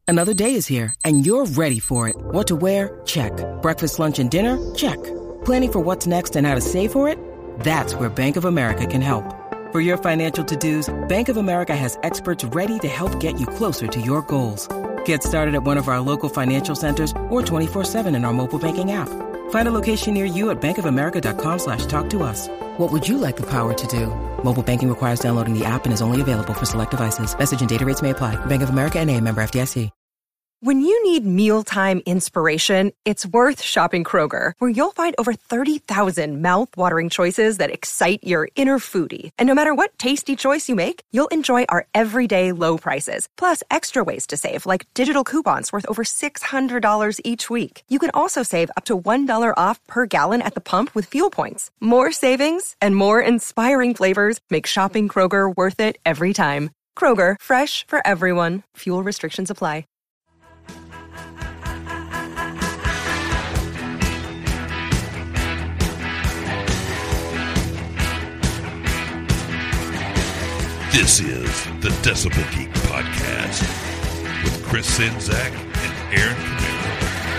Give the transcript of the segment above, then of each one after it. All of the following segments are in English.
Another day is here, and you're ready for it. What to wear? Check. Breakfast, lunch, and dinner? Check. Planning for what's next and how to save for it? That's where Bank of America can help. For your financial to-dos, Bank of America has experts ready to help get you closer to your goals. Get started at one of our local financial centers or 24/7 in our mobile banking app. Find a location near you at bankofamerica.com/talktous. What would you like the power to do? Mobile banking requires downloading the app and is only available for select devices. Message and data rates may apply. Bank of America N.A., member FDIC. When you need mealtime inspiration, it's worth shopping Kroger, where you'll find over 30,000 mouth-watering choices that excite your inner foodie. And no matter what tasty choice you make, you'll enjoy our everyday low prices, plus extra ways to save, like digital coupons worth over $600 each week. You can also save up to $1 off per gallon at the pump with fuel points. More savings and more inspiring flavors make shopping Kroger worth it every time. Kroger, fresh for everyone. Fuel restrictions apply. This is the Decibel Geek Podcast with Chris Czynszak and Aaron Camaro.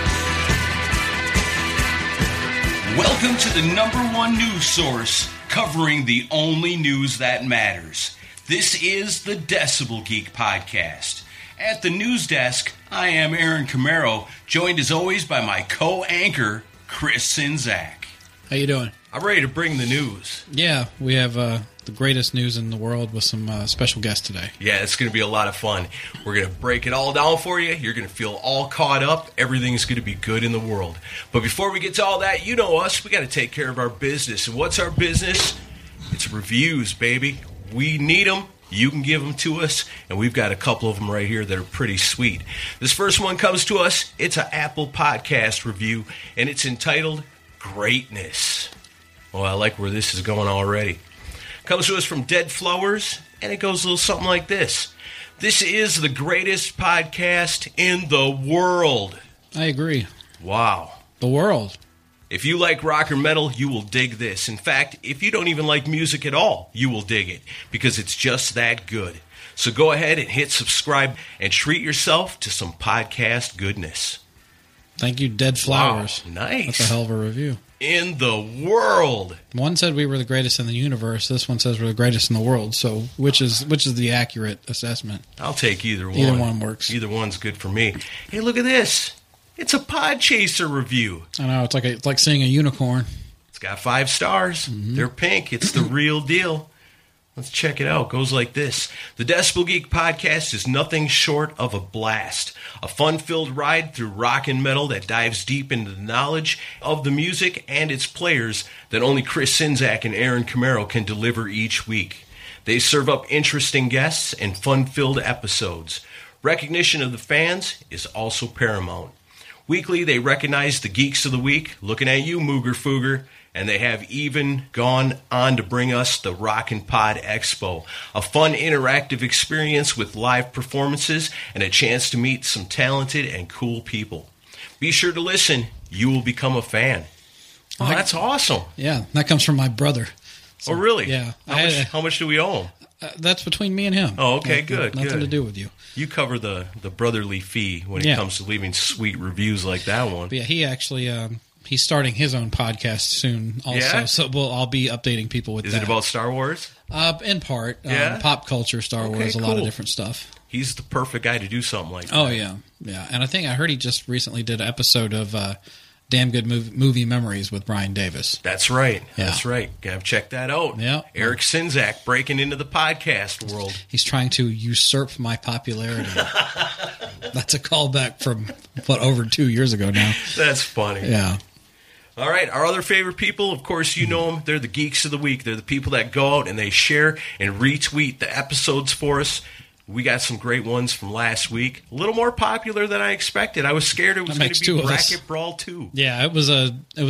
Welcome to the #1 news source covering the only news that matters. This is the Decibel Geek Podcast. At the news desk, I am Aaron Camaro, joined as always by my co-anchor, Chris Czynszak. How you doing? I'm ready to bring the news. Yeah, we have the greatest news in the world with some special guests today. Yeah, it's going to be a lot of fun. We're going to break it all down for you. You're going to feel all caught up. Everything's going to be good in the world. But before we get to all that, you know us. We got to take care of our business. And what's our business? It's reviews, baby. We need them. You can give them to us, and we've got a couple of them right here that are pretty sweet. This first one comes to us. It's an Apple Podcast review, and it's entitled Greatness. Well, I like where this is going already. Comes to us from Dead Flowers, and it goes a little something like this. This is the greatest podcast in the world. I agree. Wow. The world. If you like rock or metal, you will dig this. In fact, if you don't even like music at all, you will dig it, because it's just that good. So go ahead and hit subscribe and treat yourself to some podcast goodness. Thank you, Dead Flowers. Wow, nice. That's a hell of a review. In the world. One said we were the greatest in the universe. This one says we're the greatest in the world. So which is the accurate assessment? I'll take either one. Either one works. Either one's good for me. Hey, look at this. It's a Podchaser review. I know. It's like seeing a unicorn. It's got 5 stars. Mm-hmm. They're pink. It's the real deal. Let's check it out. It goes like this. The Decibel Geek Podcast is nothing short of a blast. A fun-filled ride through rock and metal that dives deep into the knowledge of the music and its players that only Chris Czynszak and Aaron Camaro can deliver each week. They serve up interesting guests and fun-filled episodes. Recognition of the fans is also paramount. Weekly, they recognize the Geeks of the Week, looking at you, Mooger Fooger, and they have even gone on to bring us the Rockin' Pod Expo, a fun interactive experience with live performances and a chance to meet some talented and cool people. Be sure to listen. You will become a fan. Oh, that's awesome. Yeah, that comes from my brother. So, oh, really? Yeah. How much do we owe him? That's between me and him. Oh, okay, good. Nothing to do with you. You cover the brotherly fee when it comes to leaving sweet reviews like that one. But yeah, he actually he's starting his own podcast soon also. Yeah? So I'll be updating people with that. Is it about Star Wars? In part. Yeah? Pop culture, Star Wars, cool. A lot of different stuff. He's the perfect guy to do something like that. Oh, yeah. Yeah. And I think I heard he just recently did an episode of Damn Good Movie Memories with Brian Davis. That's right. Yeah. That's right. Gotta check that out. Yeah. Eric Czynszak breaking into the podcast world. He's trying to usurp my popularity. That's a callback from, over 2 years ago now. That's funny. Yeah. All right, our other favorite people, of course, you know them. They're the Geeks of the Week. They're the people that go out and they share and retweet the episodes for us. We got some great ones from last week. A little more popular than I expected. I was scared it was going to be Bracket Brawl 2. Yeah, it was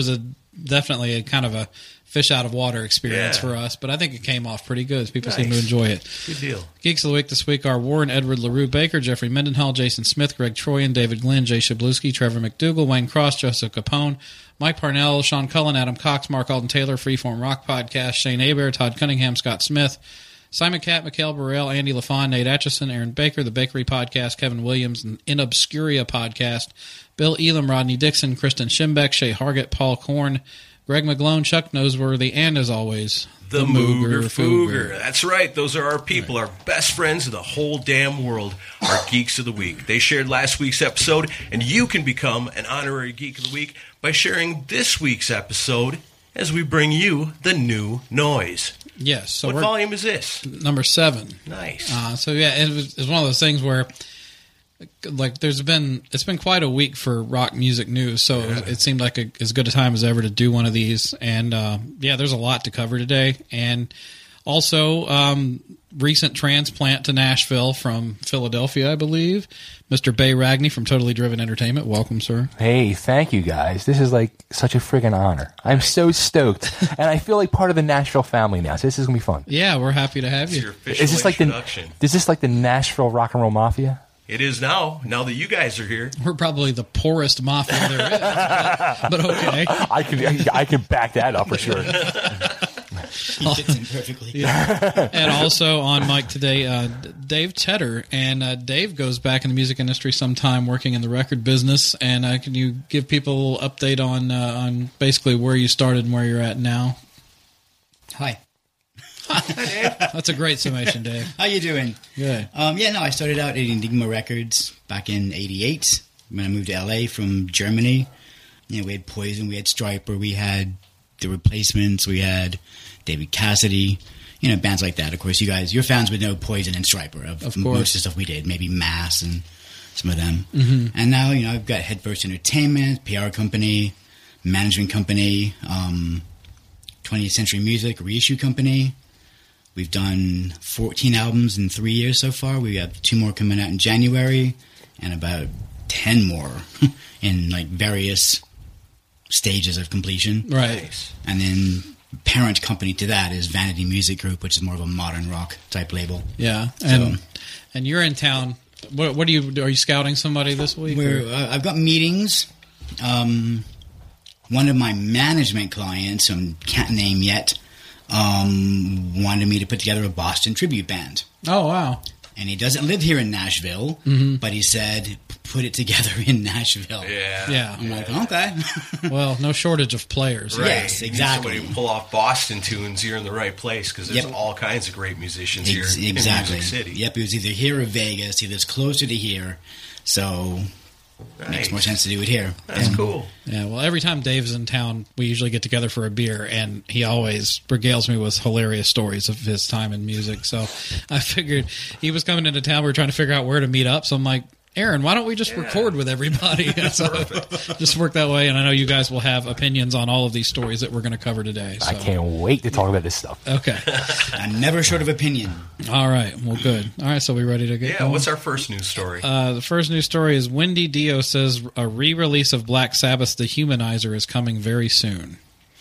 definitely a kind of a fish out of water experience for us, but I think it came off pretty good. People seem to enjoy it. Good deal. Geeks of the Week this week are Warren Edward LaRue Baker, Jeffrey Mendenhall, Jason Smith, Greg Troyan, David Glenn, Jay Shabluski, Trevor McDougall, Wayne Cross, Joseph Capone, Mike Parnell, Sean Cullen, Adam Cox, Mark Alden Taylor, Freeform Rock Podcast, Shane Aber, Todd Cunningham, Scott Smith, Simon Catt, Mikhail Burrell, Andy LaFawn, Nate Etchison, Aaron Baker, The Bakery Podcast, Kevin Williams, and In Obscuria Podcast, Bill Elam, Rodney Dixon, Kristen Schimbeck, Shay Hargett, Paul Korn, Greg McGlone, Chuck Noseworthy, and as always, The Mooger Fooger. That's right. Those are our people, our best friends in the whole damn world, our Geeks of the Week. They shared last week's episode, and you can become an honorary Geek of the Week by sharing this week's episode as we bring you the new noise. Yes. So what volume is this? Number 7. Nice. So yeah, it's one of those things where, like, it's been quite a week for rock music news, so it seemed like as good a time as ever to do one of these. And yeah, there's a lot to cover today, and also recent transplant to Nashville from Philadelphia, I believe, Mr. Bay Ragney from Totally Driven Entertainment. Welcome, sir. Hey, thank you guys. This is like such a friggin' honor. I'm so stoked, and I feel like part of the Nashville family now. So this is gonna be fun. Yeah, we're happy to have It's you. your official Is this like introduction. the Nashville Rock and Roll Mafia? It is now that you guys are here. We're probably the poorest mafia there is, but okay. I can back that up for sure. He fits in perfectly. Yeah. And also on mic today, Dave Tedder. And Dave goes back in the music industry sometime working in the record business. And can you give people a little update on basically where you started and where you're at now? Hi. That's a great summation, Dave. How you doing? Good. I started out at Enigma Records back in '88 when I moved to LA from Germany. You know, we had Poison, we had Stryper, we had The Replacements, we had David Cassidy, you know, bands like that. Of course, your fans would know Poison and Stryper of course. most of the stuff we did, maybe Mass and some of them. Mm-hmm. And now, you know, I've got Headfirst Entertainment, PR company, management company, 20th Century Music, reissue company. We've done 14 albums in 3 years so far. We have 2 more coming out in January and about 10 more in like various stages of completion. Right. Nice. And then parent company to that is Vanity Music Group, which is more of a modern rock type label. Yeah. And you're in town. What are you scouting somebody this week? I've got meetings. One of my management clients, who I can't name yet, wanted me to put together a Boston tribute band. Oh, wow. And he doesn't live here in Nashville, but he said, put it together in Nashville. Yeah. I'm like, okay. Well, no shortage of players. Right. Yes, exactly. Somebody who pull off Boston tunes, you're in the right place because there's all kinds of great musicians here in Music City. Yep, he was either here or Vegas. He lives closer to here, so it makes more sense to do it here. That's cool. Yeah, well, every time Dave's in town, we usually get together for a beer, and he always regales me with hilarious stories of his time in music. So I figured he was coming into town. We were trying to figure out where to meet up. So I'm like, Aaron, why don't we just record with everybody? So just work that way. And I know you guys will have opinions on all of these stories that we're going to cover today. So. I can't wait to talk about this stuff. Okay. I'm never short of opinion. All right. Well, good. All right. So we ready to get going? What's our first news story? The first news story is Wendy Dio says a re-release of Black Sabbath's The Humanizer is coming very soon.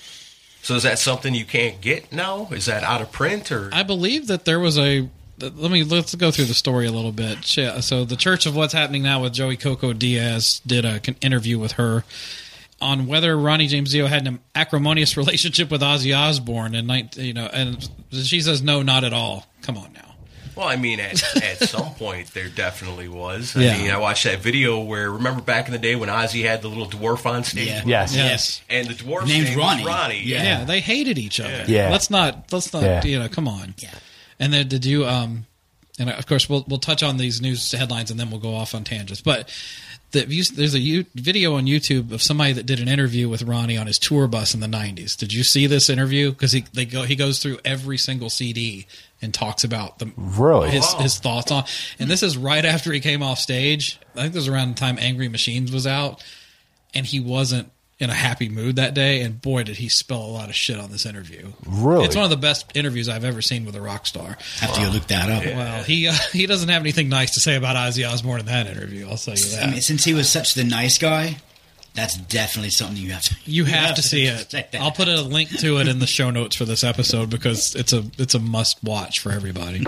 So is that something you can't get now? Is that out of print? Or I believe that there was let's go through the story a little bit. So the Church of What's Happening Now with Joey Coco Diaz did an interview with her on whether Ronnie James Dio had an acrimonious relationship with Ozzy Osbourne, and she says no, not at all. Come on now. Well, I mean, at some point there definitely was. Yeah. I mean, I watched that video where, remember back in the day when Ozzy had the little dwarf on stage? Yeah. Yes. And the dwarf's Name's name Ronnie. was Ronnie. Yeah, they hated each other. Yeah. Let's not. Yeah. Come on. Yeah. And then did you? And of course we'll touch on these news headlines and then we'll go off on tangents. But there's a video on YouTube of somebody that did an interview with Ronnie on his tour bus in the '90s. Did you see this interview? Because he goes through every single CD and talks about his thoughts on. And this is right after he came off stage. I think this was around the time Angry Machines was out, and he wasn't in a happy mood that day, and boy, did he spill a lot of shit on this interview. Really? It's one of the best interviews I've ever seen with a rock star. Have to go look that up. Well, he doesn't have anything nice to say about Ozzy Osbourne in that interview, I'll tell you that. I mean, since he was such the nice guy, that's definitely something you have to. You have to see it. check that I'll put a link to it in the show notes for this episode because it's a must watch for everybody.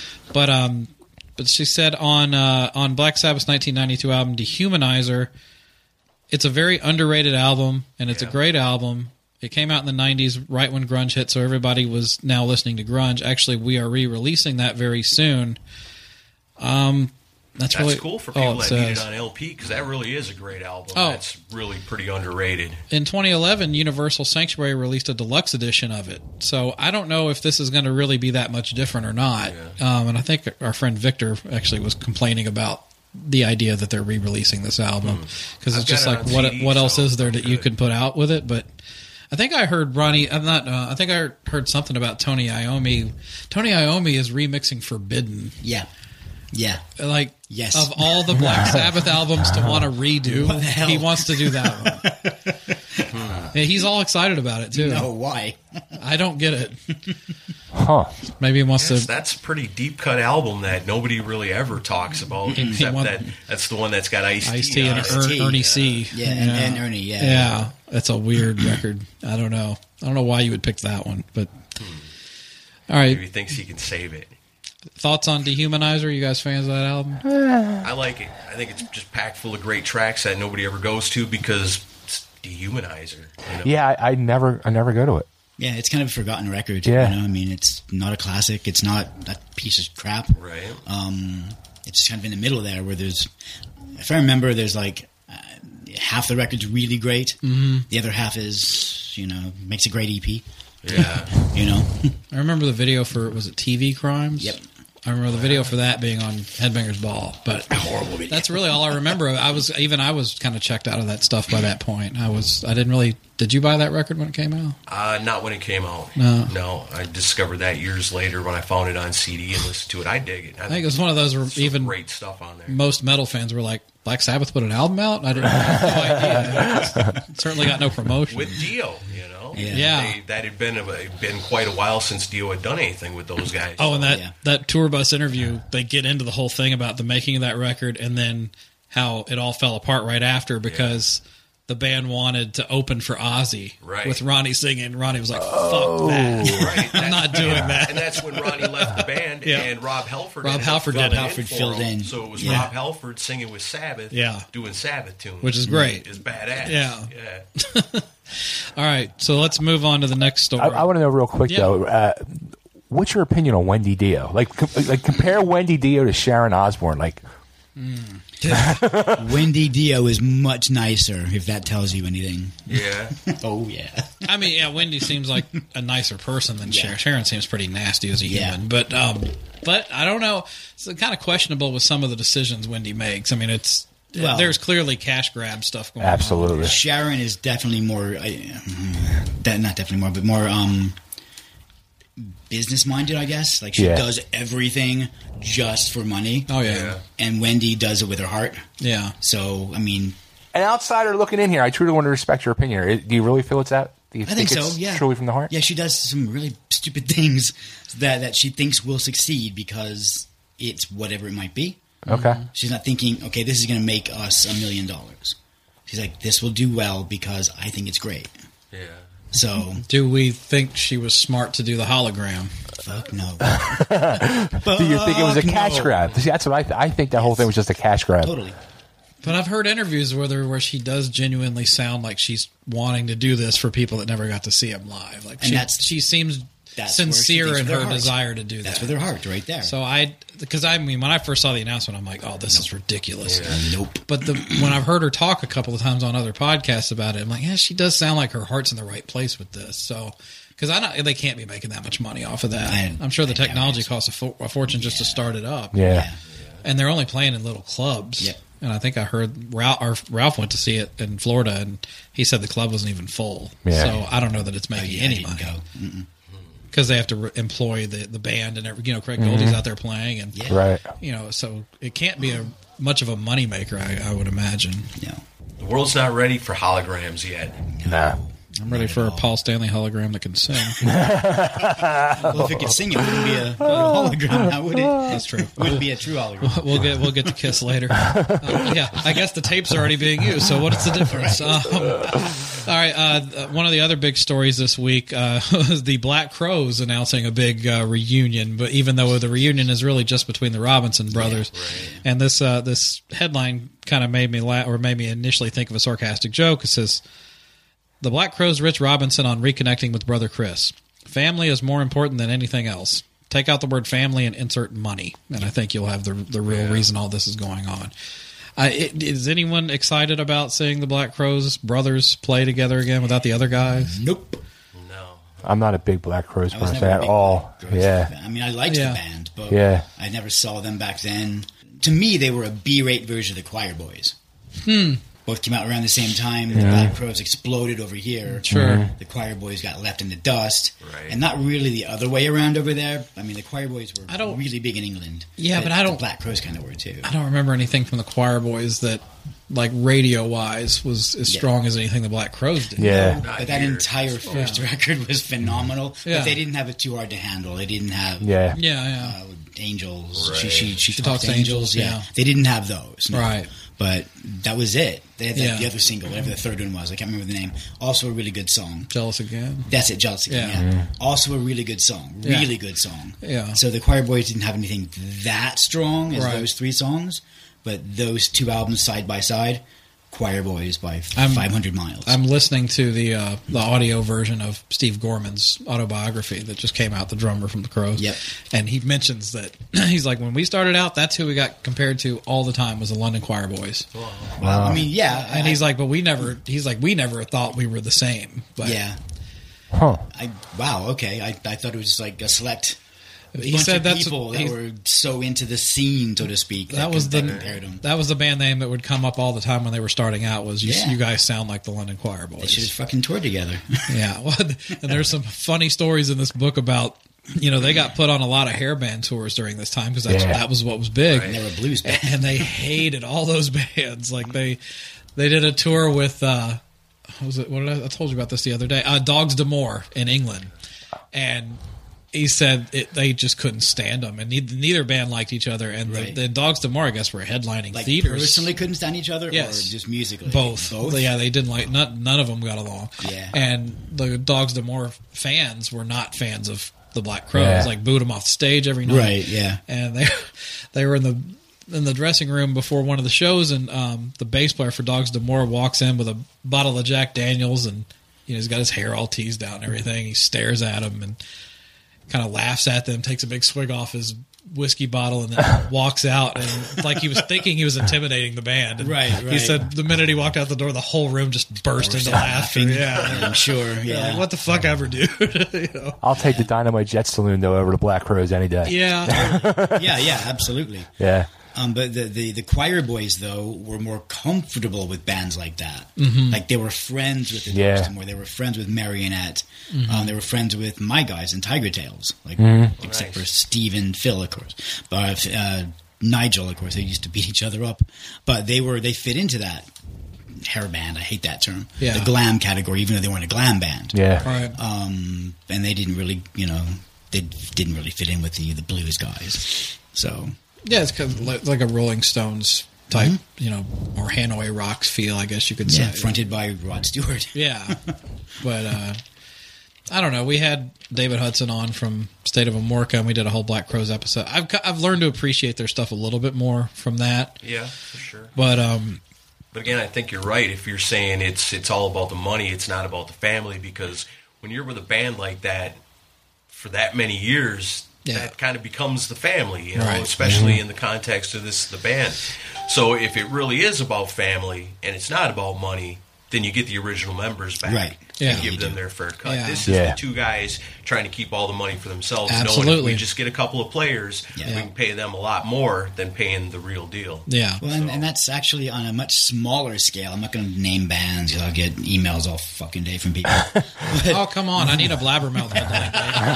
But she said on Black Sabbath's 1992 album Dehumanizer, it's a very underrated album and it's a great album. It came out in the 90s, right when grunge hit, so everybody was now listening to grunge. Actually, we are re-releasing that very soon. That's really cool for people that need it says. on LP, because that really is a great album. Oh. That's really pretty underrated. In 2011, Universal Sanctuary released a deluxe edition of it. So I don't know if this is going to really be that much different or not. And I think our friend Victor actually was complaining about the idea that they're re-releasing this album, because it's I've just got like, it on CD, what else so is there I'm that you good. could put out with it? But I think I heard Ronnie. I think I heard something about Tony Iommi. Tony Iommi is remixing Forbidden. Yeah. Like, Yes. of all the Black Sabbath albums to want to redo, What the hell? he wants to do that one. Yeah, he's all excited about it too. No, why? I don't get it. Huh. Maybe he wants Yes, to. that's a pretty deep cut album that nobody really ever talks about, except that's the one that's got Ice-T and on it. Ice-T, Ernie C. Yeah, and Ernie, yeah. Yeah, it's a weird record. I don't know why you would pick that one, but all right. Maybe he thinks he can save it. Thoughts on Dehumanizer? You guys fans of that album? I like it. I think it's just packed full of great tracks that nobody ever goes to because it's Dehumanizer. You know? Yeah, I never go to it. Yeah, it's kind of a forgotten record. Yeah. You know? I mean, it's not a classic. It's not a piece of crap. Right. It's kind of in the middle there where there's, if I remember, there's like half the record's really great. Mm-hmm. The other half is, makes a great EP. Yeah. I remember the video for, was it TV Crimes? Yep. I remember the video for that being on Headbangers Ball, but Horrible video. that's really all I remember. I was kind of checked out of that stuff by that point. I didn't really. Did you buy that record when it came out? Not when it came out. No. I discovered that years later when I found it on CD and listened to it. I dig it. I think it was one of those where some even great stuff on there. most metal fans were like, Black Sabbath put an album out? I didn't have no idea. It certainly got no promotion. With Dio, Yeah. That had been quite a while since Dio had done anything with those guys. Oh, and Yeah. that tour bus interview, they get into the whole thing about the making of that record and then how it all fell apart right after because the band wanted to open for Ozzy with Ronnie singing. Ronnie was like, fuck that. Right. I'm not doing that. And that's when Ronnie left the band and Rob Halford Rob Halford did it. Halford filled in. So it was Yeah. Rob Halford singing with Sabbath, doing Sabbath tunes. Which is great. It's badass. Yeah. All right, so let's move on to the next story. I want to know real quick though. What's your opinion on Wendy Dio? Like compare Wendy Dio to Sharon Osbourne. Like, Wendy Dio is much nicer, if that tells you anything. Yeah. Oh, yeah. I mean, yeah, Wendy seems like a nicer person than Sharon. Sharon seems pretty nasty as a human, but I don't know. It's kind of questionable with some of the decisions Wendy makes. I mean, there's clearly cash grab stuff going on. absolutely. Sharon is definitely more, not definitely more, but more business-minded, I guess. Like, she does everything just for money. Oh, yeah. And Wendy does it with her heart. Yeah. So, I mean... An outsider looking in here, I truly want to respect your opinion. Do you really feel it's that? Do you I think so, it's yeah. truly from the heart? Yeah, she does some really stupid things that she thinks will succeed because it's whatever it might be. Okay. She's not thinking, okay, this is going to make us $1 million. She's like, this will do well because I think it's great. Yeah. So, Do we think she was smart to do the hologram? fuck no. Do you think it was a cash grab? See, that's what I think. That whole thing was just a cash grab. Totally. But I've heard interviews with her where she does genuinely sound like she's wanting to do this for people that never got to see him live. Like, she seems sincere in her desire to do that. That's with her heart right there. So when I first saw the announcement, I'm like, oh, this is ridiculous. Yeah. Nope. But when I've heard her talk a couple of times on other podcasts about it, I'm like, yeah, she does sound like her heart's in the right place with this. So, because they can't be making that much money off of that. I'm sure the technology costs a fortune just to start it up. Yeah. And they're only playing in little clubs. Yep. And I think I heard Ralph went to see it in Florida, and he said the club wasn't even full. Yeah. So I don't know that it's making any money. Because they have to employ the band and everything. Craig Goldie's out there playing, and Right. so it can't be much of a moneymaker, I would imagine. No. The world's not ready for holograms yet. Nah. I'm ready for a Paul Stanley hologram that can sing. Well, if it could sing, it wouldn't be a hologram, now would it? That's true. It wouldn't be a true hologram. We'll get to Kiss later. Yeah, I guess the tape's already being used. So what's the difference? All right. One of the other big stories this week was the Black Crowes announcing a big reunion. But even though the reunion is really just between the Robinson brothers, and this headline kind of made me laugh, or made me initially think of a sarcastic joke. It says, The Black Crowes' Rich Robinson on reconnecting with brother Chris. Family is more important than anything else. Take out the word family and insert money, and I think you'll have the real reason all this is going on. Is anyone excited about seeing the Black Crowes brothers play together again without the other guys? Nope. No. I'm not a big Black Crowes I was person never a at big all. Black Crowes Yeah. fan. I mean, I liked the band, but I never saw them back then. To me, they were a B-rate version of the Choir Boys. Both came out around the same time. The Black Crowes exploded over here. Sure. The Choir Boys got left in the dust. Right. And not really the other way around over there. I mean, the Choir Boys were really big in England. Yeah, but I don't... The Black Crowes kind of were, too. I don't remember anything from the Choir Boys that, like, radio-wise, was as strong as anything the Black Crowes did. Yeah. But that entire first record was phenomenal. Yeah. But they didn't have it too hard to handle. They didn't have... Yeah. Angels. Right. She Talks talks angels. yeah. They didn't have those. No. Right. But that was it. They had Yeah. the other single, whatever the third one was. I can't remember the name. Also a really good song. Jealous Again. That's it, Jealous Again. Yeah. Also a really good song. Yeah. Really good song. Yeah. So the Choir Boys didn't have anything that strong as Right. those three songs. But those two albums side by side, Choir Boys by 500 miles. I'm listening to the audio version of Steve Gorman's autobiography that just came out, the drummer from the Crowes. Yep. And he mentions that, he's like, when we started out, that's who we got compared to all the time was the London Choir Boys. Well, I mean, yeah. And he's like, but we never thought we were the same. But Yeah. Huh. Wow, okay. I thought it was just like a select he bunch said of that's people that he's- were so into the scene, so to speak. that was compared them. that was the band name that would come up all the time when they were starting out was Yeah. you guys sound like the London Choir Boys. They should have fucking toured together. Yeah, well, and there's some funny stories in this book about, they got put on a lot of hairband tours during this time because that was what was big. And they were a blues band. And they hated all those bands. Like they did a tour with what was it? What did I told you about this the other day? Dogs D'Amour in England, and he said they just couldn't stand them, and neither band liked each other. And Right. the Dogs D'Amour, I guess, were headlining Like theaters. personally couldn't stand each other, Yes. or just musically? Both. Yeah, they didn't like none of them got along. Yeah. And the Dogs D'Amour fans were not fans of the Black Crowes. Yeah. Like booed them off the stage every night. Right, yeah. And they were in the dressing room before one of the shows, and the bass player for Dogs D'Amour walks in with a bottle of Jack Daniels, and he's got his hair all teased out and everything. He stares at him and kind of laughs at them, takes a big swig off his whiskey bottle, and then walks out. And like he was thinking he was intimidating the band. And Right. He said the minute he walked out the door, the whole room just burst into laughter. Yeah. I'm sure. Yeah. Like, what the fuck ever, dude? I'll take the Dynamite Jet Saloon, though, over the Black Crowes any day. Yeah. yeah, absolutely. Yeah. But the Choir Boys, though, were more comfortable with bands like that. Mm-hmm. Like, they were friends with the Dogs D'Amour. They were friends with Marionette. Mm-hmm. They were friends with my guys in Tiger Tails, except for Steve and Phil, of course. But Nigel, of course, they used to beat each other up. But they fit into that hair band. I hate that term. Yeah. The glam category, even though they weren't a glam band. Yeah. Right. And they didn't really, they didn't really fit in with the blues guys. So... Yeah, it's kind of like a Rolling Stones type, or Hanoi Rocks feel, I guess you could say. Yeah, fronted by Rod Stewart. Yeah. But I don't know. We had David Hudson on from State of Amorca, and we did a whole Black Crowes episode. I've learned to appreciate their stuff a little bit more from that. Yeah, for sure. But again, I think you're right. If you're saying it's all about the money, it's not about the family, because when you're with a band like that for that many years, that kind of becomes the family, Right. especially in the context of the band. So if it really is about family and it's not about money, then you get the original members back Right. Yeah. and give them their fair cut. Yeah. This is the two guys trying to keep all the money for themselves, knowing if Absolutely. we just get a couple of players, we can pay them a lot more than paying the real deal. yeah. Well, and that's actually on a much smaller scale. I'm not going to name bands because I'll get emails all fucking day from people. Oh, come on. I need a blabbermouth headline.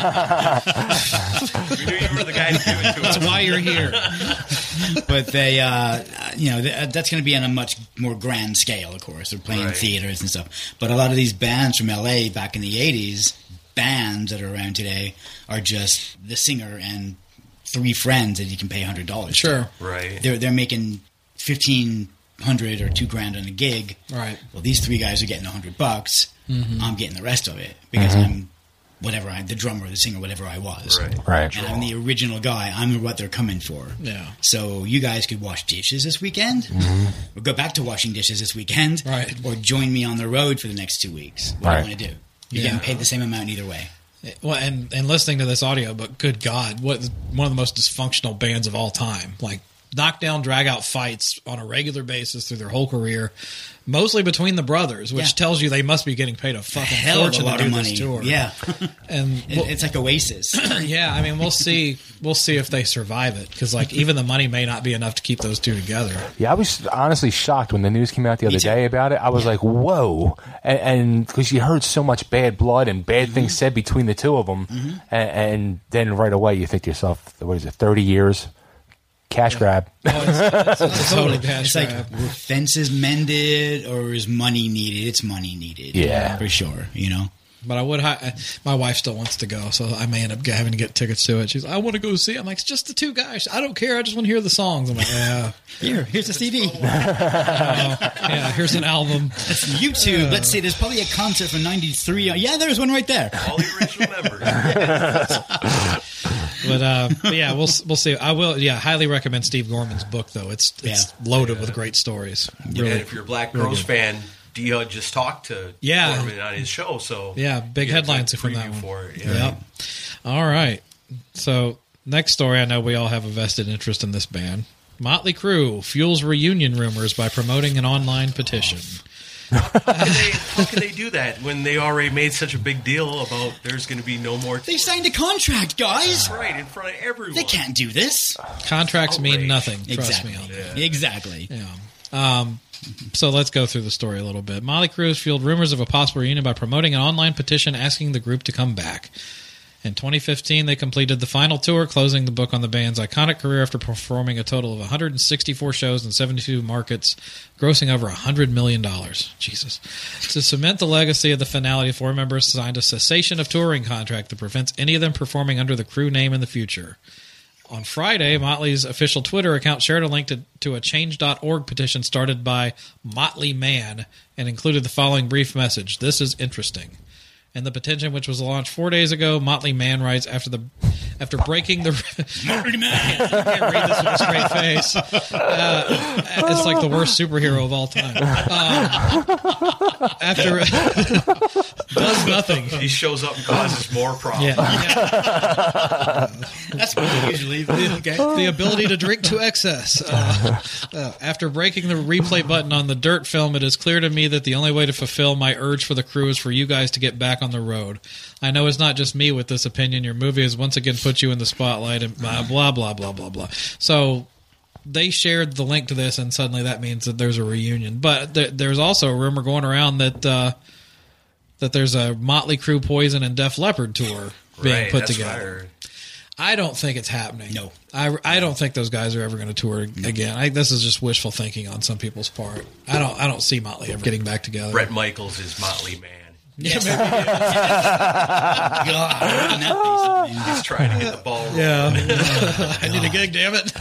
We knew you were the guy to give it to us. That's why you're here. But they, that's going to be on a much more grand scale, of course. They're playing Right. theaters and stuff. But a lot of these bands from LA back in the 80s, bands that are around today, are just the singer and three friends that you can pay $100. Sure. Right. They're making $1,500 or $2,000 on a gig. Right. Well, these three guys are getting $100. I'm getting the rest of it because I'm the drummer, the singer, whatever I was. Right. And I'm the original guy. I'm what they're coming for. Yeah. So you guys could wash dishes this weekend, or go back to washing dishes this weekend, Right. or join me on the road for the next 2 weeks. What do you want to do? You're getting paid the same amount either way. Well, and listening to this audio, but good God, one of the most dysfunctional bands of all time. Like, knockdown, drag-out fights on a regular basis through their whole career, mostly between the brothers, which tells you they must be getting paid a fucking Hell of a fortune lot to of do money. this tour. Yeah. And It's like Oasis. yeah, I mean, we'll see if they survive it, because like even the money may not be enough to keep those two together. Yeah, I was honestly shocked when the news came out the other day about it. I was like, whoa. And because you heard so much bad blood and bad things said between the two of them. And then right away you think to yourself, what is it, 30 years? Cash grab. Oh, it's totally cash It's like, grab. were fences mended or is money needed? It's money needed. Yeah. For sure, you know? But I would. My wife still wants to go, so I may end up having to get tickets to it. She's like, I want to go see it. I'm like, it's just the two guys. I don't care. I just want to hear the songs. I'm like, yeah. Here's a CD. Yeah, here's an album. That's YouTube. Let's see. There's probably a concert from '93. Yeah, there's one right there. All the original members. But yeah, we'll see. I will. Yeah, highly recommend Steve Gorman's book, though. It's loaded with great stories. Really, And if you're a Black Crowes fan, D-Hud just talked to Gorman on his show, so big you get a headlines from preview that one. for it. Yep. All right. So next story, I know we all have a vested interest in this band. Motley Crue fuels reunion rumors by promoting an online petition. How can they do that when they already made such a big deal about there's going to be no more? They signed a contract, guys. Right in front of everyone. They can't do this. Contracts mean Outrage. nothing. Trust Exactly. me on that. Exactly. Yeah. So let's go through the story a little bit. Motley Crue has fueled rumors of a possible reunion by promoting an online petition asking the group to come back. In 2015, they completed the final tour, closing the book on the band's iconic career after performing a total of 164 shows in 72 markets, grossing over $100 million. Jesus. To cement the legacy of the finality, four members signed a cessation of touring contract that prevents any of them performing under the Crue name in the future. On Friday, Motley's official Twitter account shared a link to a Change.org petition started by Motley Man and included the following brief message. This is interesting. In the petition, which was launched 4 days ago, Motley Man writes, after breaking the... Motley Man! You can't read this with a straight face. It's like the worst superhero of all time. After... does nothing. He shows up and causes more problems. That's what they usually do. Okay. The ability to drink to excess. After breaking the replay button on the Dirt film, it is clear to me that the only way to fulfill my urge for the Crue is for you guys to get back on the road. I know it's not just me with this opinion. Your movie has once again put you in the spotlight and blah, blah, blah, blah, blah, blah. So they shared the link to this, and suddenly that means that there's a reunion. But there's also a rumor going around that there's a Motley Crue, Poison, and Def Leppard tour being put together. I don't think it's happening. No. I don't think those guys are ever going to tour again. This is just wishful thinking on some people's part. I don't see Motley ever getting back together. Brett Michaels is Motley Man. Yes. God, He's trying to get the ball rolling. I need a gig, damn it.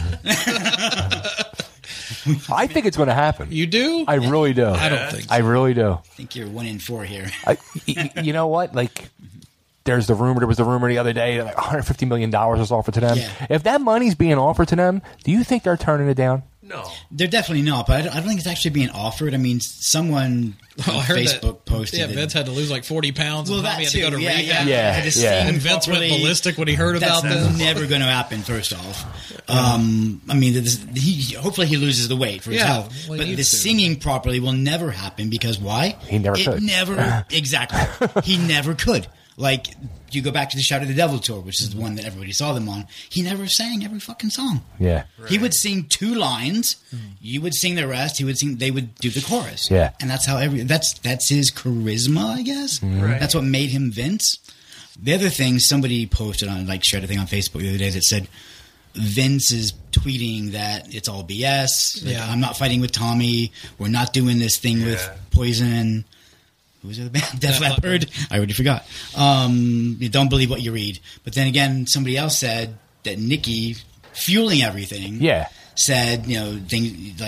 I think it's going to happen. You do? I really do. I don't think so. I really do. I think you're 1 in 4 here. You know what? Like, there was the rumor the other day that like $150 million was offered to them. Yeah. If that money's being offered to them, do you think they're turning it down? No. They're definitely not, but I don't think it's actually being offered. I mean, someone on I heard Facebook posted Yeah, it. Vince had to lose like 40 pounds. Well, and that Tommy had too. to go to Yeah, rehab. Yeah. Had to Yeah. sing And Vince went properly. ballistic when he heard about That's this. never going to happen. First off, I mean, hopefully he loses the weight for his Yeah, health. well, he But the needs to. singing properly will never happen because why? He never could. Exactly. He never could. Like, you go back to the Shout of the Devil tour, which is the one that everybody saw them on. He never sang every fucking song. Yeah. He would sing 2 lines. You would sing the rest. They would do the chorus. Yeah. And that's how that's his charisma, I guess. Right. That's what made him Vince. The other thing, somebody posted on, like, shared a thing on Facebook the other day that said Vince is tweeting that it's all BS. Like, Yeah. I'm not fighting with Tommy. We're not doing this thing with Poison. Who's the band? Def Leppard. I already forgot. You don't believe what you read. But then again, somebody else said that Nikki, fueling everything, Yeah. said, things like,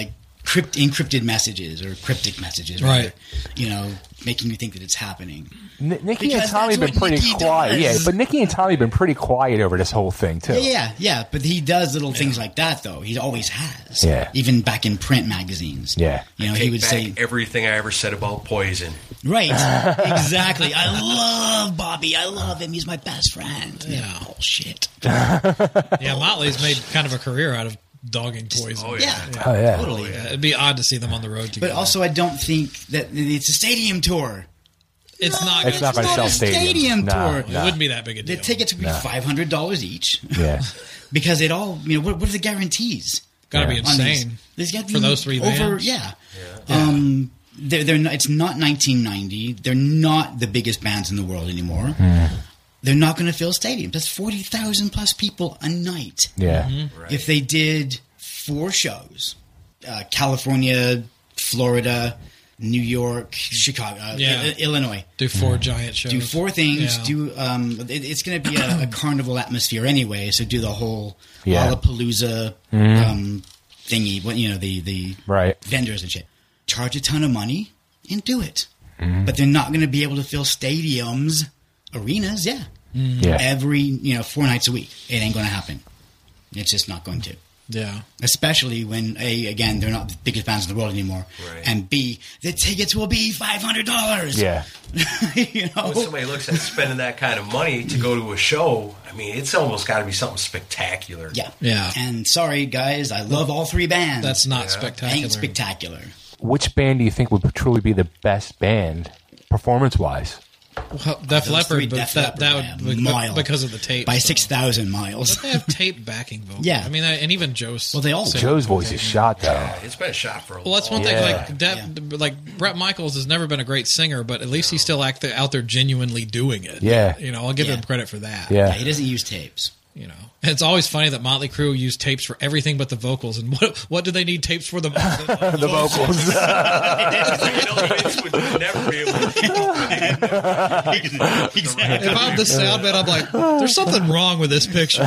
encrypted messages or cryptic messages, Right. rather, making you think that it's happening. Nikki and Because Tommy have been that's what pretty Nikki quiet. does. Yeah, but Nikki and Tommy have been pretty quiet over this whole thing too. Yeah, but he does little things like that, though. He always has. Yeah. Even back in print magazines. Yeah. He Take would back say, everything I ever said about Poison. right, exactly. I love Bobby. I love him. He's my best friend. Yeah. Bullshit. Yeah, Motley's made kind of a career out of dogging Poison. Oh, Yeah. Oh yeah. Totally. Yeah, it'd be odd to see them on the road together. But also, I don't think that it's a stadium tour. it's not. It's not gonna going to sell a stadiums. stadium No, tour. It no. wouldn't be that big a The deal. tickets would be $500 each. Yeah. Because it all, what are the guarantees? Got to be Yeah. on these? insane. There's got to For be those three over, bands? yeah. They're not, it's not 1990. They're not the biggest bands in the world anymore. They're not going to fill stadiums. That's 40,000 plus people a night. Yeah. Right. If they did 4 shows, California, Florida, New York, Chicago, Yeah. Illinois. Do 4 giant shows. Do 4 things. Yeah. Do it's going to be a carnival atmosphere anyway. So do the whole Yeah. Lollapalooza thingy. What the Right. vendors and shit. Charge a ton of money and do it. But they're not going to be able to fill stadiums, arenas. Yeah, Yeah. every 4 nights a week. It ain't going to happen. It's just not going to. Yeah. Especially when again they're not the biggest bands in the world anymore, Right. and B, the tickets will be $500. Yeah. When somebody looks at spending that kind of money to go to a show, I mean, it's almost got to be something spectacular. Yeah. Yeah. And sorry, guys, I love all 3 bands. That's not Yeah. spectacular. ain't spectacular. Which band do you think would truly be the best band performance-wise? Well, Def Those 3 Leppard, but Def that Leppard would by a mile. because of the tape By stuff. 6,000 miles. They have tape backing vocals. Yeah. I mean, and even Joe's. Well, they all- Joe's voice is shot though. Yeah, it's been a shot for a Well, that's one long thing. Yeah. Like Brett Michaels has never been a great singer, but at least he's still out there genuinely doing it. Yeah. I'll give Yeah. him credit for that. Yeah. Yeah, he doesn't use tapes. And it's always funny that Motley Crue used tapes for everything but the vocals. And what do they need tapes for? The The vocals. Vince would never be able to Exactly. If I'm the sound man, I'm like, there's something wrong with this picture.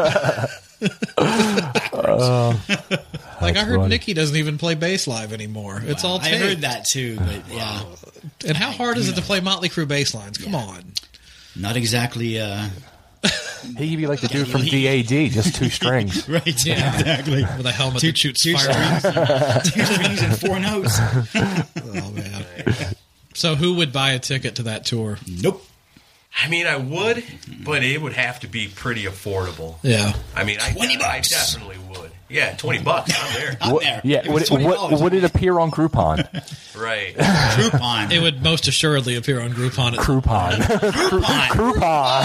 Like I heard funny. Nikki doesn't even play bass live anymore. It's all I tape. heard that too, but yeah, And how hard is it to play Motley Crue bass lines? Come on. not exactly He could be like the dude from DAD, just 2 strings. right. Yeah. exactly. With a helmet that shoots Two fire. strings, 2 strings and 4 notes. Oh, man. So who would buy a ticket to that tour? Nope. I mean, I would, but it would have to be pretty affordable. Yeah. I mean, I $20. definitely would. Yeah, $20. I'm there. I'm What- there. yeah, If it's would $20, it appear on Groupon? Right. Groupon. It would most assuredly appear on Groupon. Groupon. Groupon.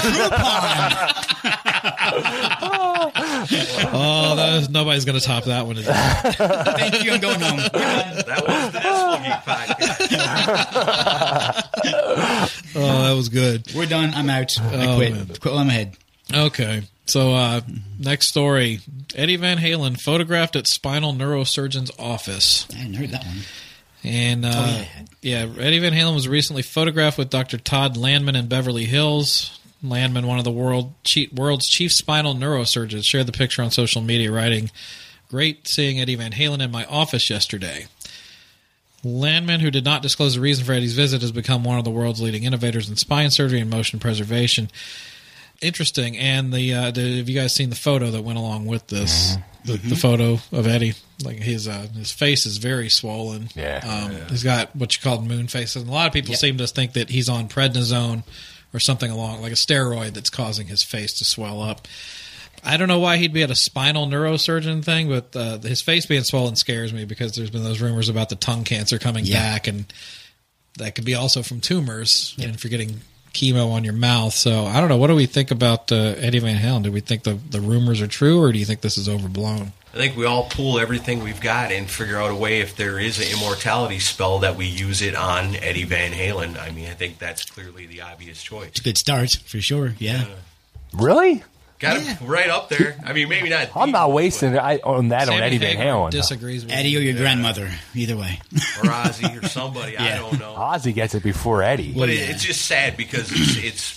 Oh, nobody's going to top that one. Thank you. I'm going home. We're done. That was the Decibel Geek podcast. Oh, that was good. We're done. I'm out. I Oh, quit. man. Quit while I'm ahead. Okay. So, next story. Eddie Van Halen photographed at spinal neurosurgeon's office. I hadn't heard that one. And, yeah, Eddie Van Halen was recently photographed with Dr. Todd Landman in Beverly Hills. Landman, one of the world's chief spinal neurosurgeons, shared the picture on social media, writing, "Great seeing Eddie Van Halen in my office yesterday." Landman, who did not disclose the reason for Eddie's visit, has become one of the world's leading innovators in spine surgery and motion preservation. Interesting. And have you guys seen the photo that went along with this? The photo of Eddie, like his face is very swollen. Yeah. He's got what you call moon face, and a lot of people seem to think that he's on prednisone or something along like a steroid that's causing his face to swell up. I don't know why he'd be at a spinal neurosurgeon thing, but his face being swollen scares me because there's been those rumors about the tongue cancer coming back, and that could be also from tumors and if you're getting chemo on your mouth. So I don't know. What do we think about Eddie Van Halen? Do we think the rumors are true, or do you think this is overblown? I think we all pool everything we've got and figure out a way, if there is an immortality spell, that we use it on Eddie Van Halen. I mean, I think that's clearly the obvious choice. It's a good start, for sure. Yeah. Really? Got it right up there. I mean, maybe not. I'm not wasting it on Sammy Eddie Van Hagar Halen. disagrees with Eddie or your grandmother. Either way. Or Ozzy or somebody. I don't know. Ozzy gets it before Eddie. But it's just sad because it's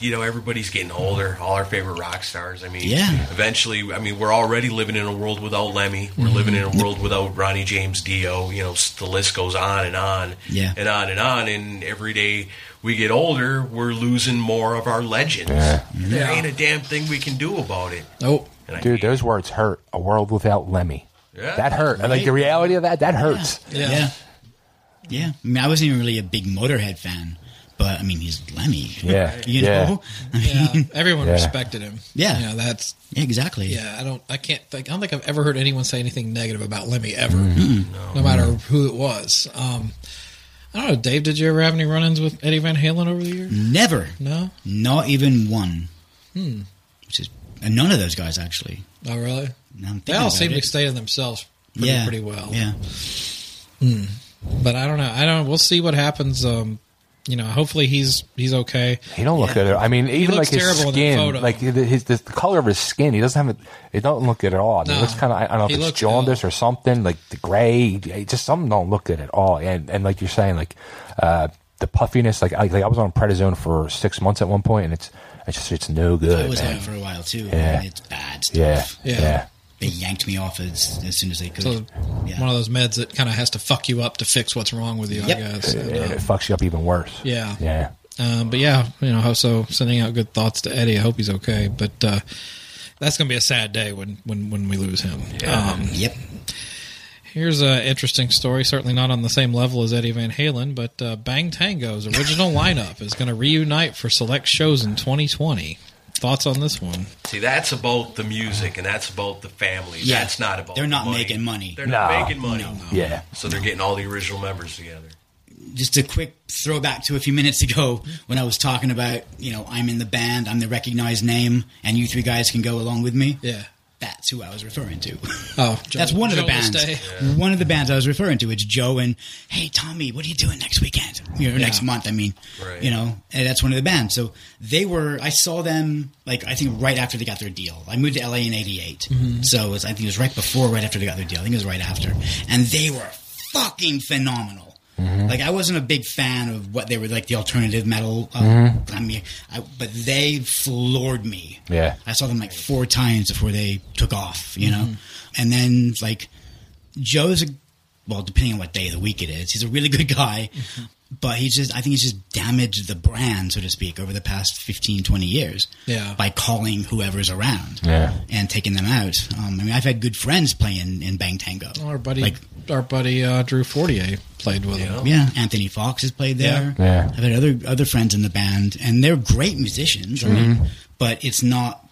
everybody's getting older. All our favorite rock stars. I mean, Yeah. eventually, we're already living in a world without Lemmy. We're living in a world without Ronnie James Dio. The list goes on and on, Yeah. and on and on. And every day we get older, we're losing more of our legends. There ain't a damn thing we can do about it. Nope. And I Dude, hate those words hurt. A world without Lemmy. Yeah. That hurt. And like the reality of that hurts. Yeah. Yeah. I mean, I wasn't even really a big Motorhead fan, but I mean, he's Lemmy. Yeah. You Yeah. know? I Yeah, mean, everyone Yeah. respected him. Yeah. That's exactly. yeah. I don't think I've ever heard anyone say anything negative about Lemmy ever, no matter who it was. I don't know, Dave. Did you ever have any run-ins with Eddie Van Halen over the years? Never. No. Not even one. Which is none of those guys actually. Oh, really? Now I'm They thinking all about seem to it. stay to themselves pretty well. Yeah. But I don't know. We'll see what happens. Hopefully he's okay. He don't look good. I mean, even looks like his terrible in the skin, photo. like the color of his skin, he doesn't have it. It don't look good at all. I mean, No. it looks kind of. I don't know He if it's looks jaundice ill. or something. Like the gray, just something don't look good at all. And like you're saying, like the puffiness. Like I was on prednisone for 6 months at one point, and it's no good. I was on man. it for a while too. Yeah. And it's bad stuff. Yeah. They yanked me off as soon as they could. So one of those meds that kind of has to fuck you up to fix what's wrong with you, Yep. I guess. And it fucks you up even worse. Yeah. Yeah. But yeah, so sending out good thoughts to Eddie. I hope he's okay. But that's going to be a sad day when we lose him. Yep. Here's an interesting story. Certainly not on the same level as Eddie Van Halen, but Bang Tango's original lineup is going to reunite for select shows in 2020. Thoughts on this one? See, that's about the music and that's about the family. Yeah. That's not about They're the not money. making money. They're not No. making money. Yeah. So they're getting all the original members together. Just a quick throwback to a few minutes ago when I was talking about, I'm in the band, I'm the recognized name, and you three guys can go along with me. Yeah. That's who I was referring to. Oh, That's one of the Joe bands. Listay. One of the bands I was referring to. It's Joe and, hey, Tommy, what are you doing next weekend? Next month, I mean. Right. And that's one of the bands. So I saw them, I think right after they got their deal. I moved to LA in 88. So I think it was right before, right after they got their deal. I think it was right after. And they were fucking phenomenal. I wasn't a big fan of what they were like, the alternative metal. But they floored me. Yeah. I saw them 4 times before they took off, And then Joe's depending on what day of the week it is, he's a really good guy. But I think he's just damaged the brand, so to speak, over the past 15, 20 years. Yeah. By calling whoever's around. Yeah. And taking them out. I've had good friends playing in Bang Tango. Our buddy Drew Fortier played with him. Yeah, Anthony Fox has played there. Yeah. I've had other friends in the band, and they're great musicians. I mean, but it's not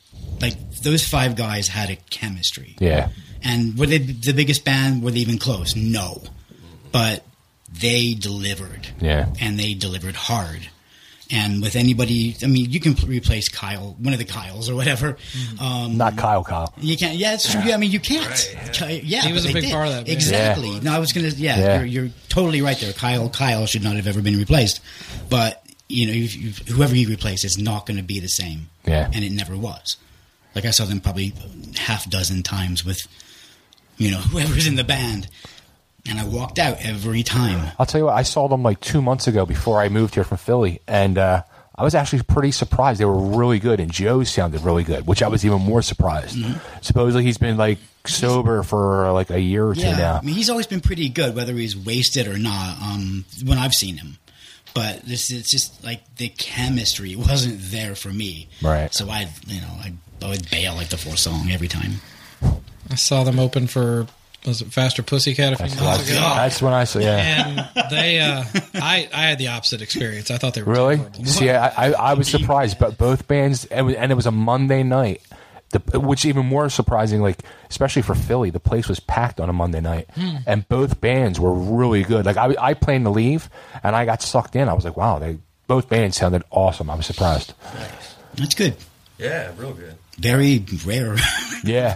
those 5 guys had a chemistry. Yeah. And were they the biggest band? Were they even close? No, but they delivered. Yeah. And they delivered hard. And with anybody, you can replace Kyle, one of the Kyles or whatever. Not Kyle. You can't. Yeah, it's true. You can't. Right, Yeah, He was but a they big did. part of that band. Exactly. Yeah. No, I was gonna. Yeah, Yeah. You're totally right there. Kyle should not have ever been replaced. But whoever you replace is not going to be the same. Yeah. And it never was. I saw them probably half dozen times with, whoever's in the band, and I walked out every time. I'll tell you what, I saw them 2 months ago before I moved here from Philly, and I was actually pretty surprised. They were really good, and Joe sounded really good, which I was even more surprised. Supposedly he's been sober for a year or two now. I mean, he's always been pretty good, whether he's wasted or not. When I've seen him, but it's just the chemistry wasn't there for me. Right. So I would bail the 4th song every time. I saw them open for, was it Faster Pussycat a few months ago? That's when I saw, yeah. And they, I had the opposite experience. I thought they were Really? terrible. See, I was surprised, but both bands, and it was a Monday night, which even more surprising, especially for Philly, the place was packed on a Monday night, and both bands were really good. I planned to leave, and I got sucked in. I was like, wow, both bands sounded awesome. I was surprised. That's good. Yeah, real good. Very rare. Yeah.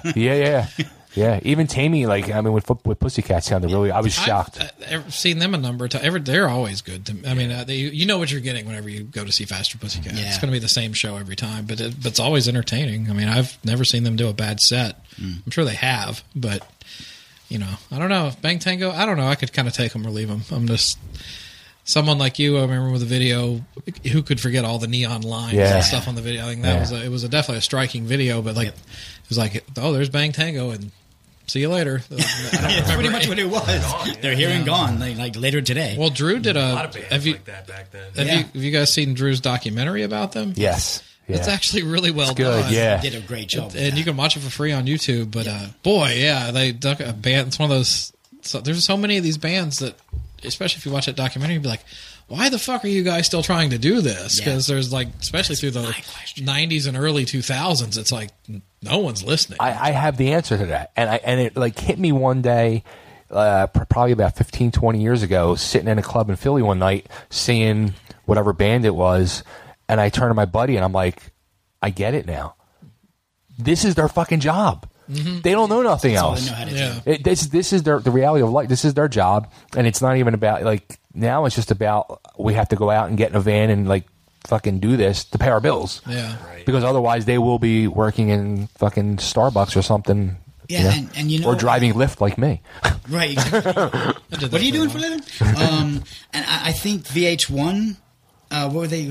Even Tammy, with Pussycat sounded really. I was shocked. I've seen them a number of times. They're always good. You know what you're getting whenever you go to see Faster Pussycat. Yeah. It's going to be the same show every time, but it's always entertaining. I've never seen them do a bad set. I'm sure they have, but I don't know. Bang Tango, I don't know. I could kind of take them or leave them. someone like you, I remember with the video, who could forget all the neon lines and stuff on the video? I think that was definitely a striking video, but like, it was like, oh, there's Bang Tango and see you later. That's pretty much what it was. They're here and gone, like later today. Well, Drew did a lot of bands like that back then. Have you guys seen Drew's documentary about them? Yes. Yeah. It's actually really well good, done. yeah. They did a great job. And you can watch it for free on YouTube. But they dug a band. It's one of those. So, there's so many of these bands that, especially if you watch that documentary, you'd be like, why the fuck are you guys still trying to do this? Because there's like, especially through the 90s and early 2000s, it's like no one's listening. I have the answer to that. And it like hit me one day, probably about 15, 20 years ago, sitting in a club in Philly one night, seeing whatever band it was. And I turn to my buddy and I'm like, I get it now. This is their fucking job. Mm-hmm. They don't know nothing else. That's all they know how to do. This is the reality of life. This is their job. And it's not even about, like, now it's just about we have to go out and get in a van and, like, fucking do this to pay our bills. Yeah. Right. Because otherwise they will be working in fucking Starbucks or something. Yeah, and you know, or driving Lyft like me. Right. Exactly. What are you doing for a living? And I think VH1. What were they?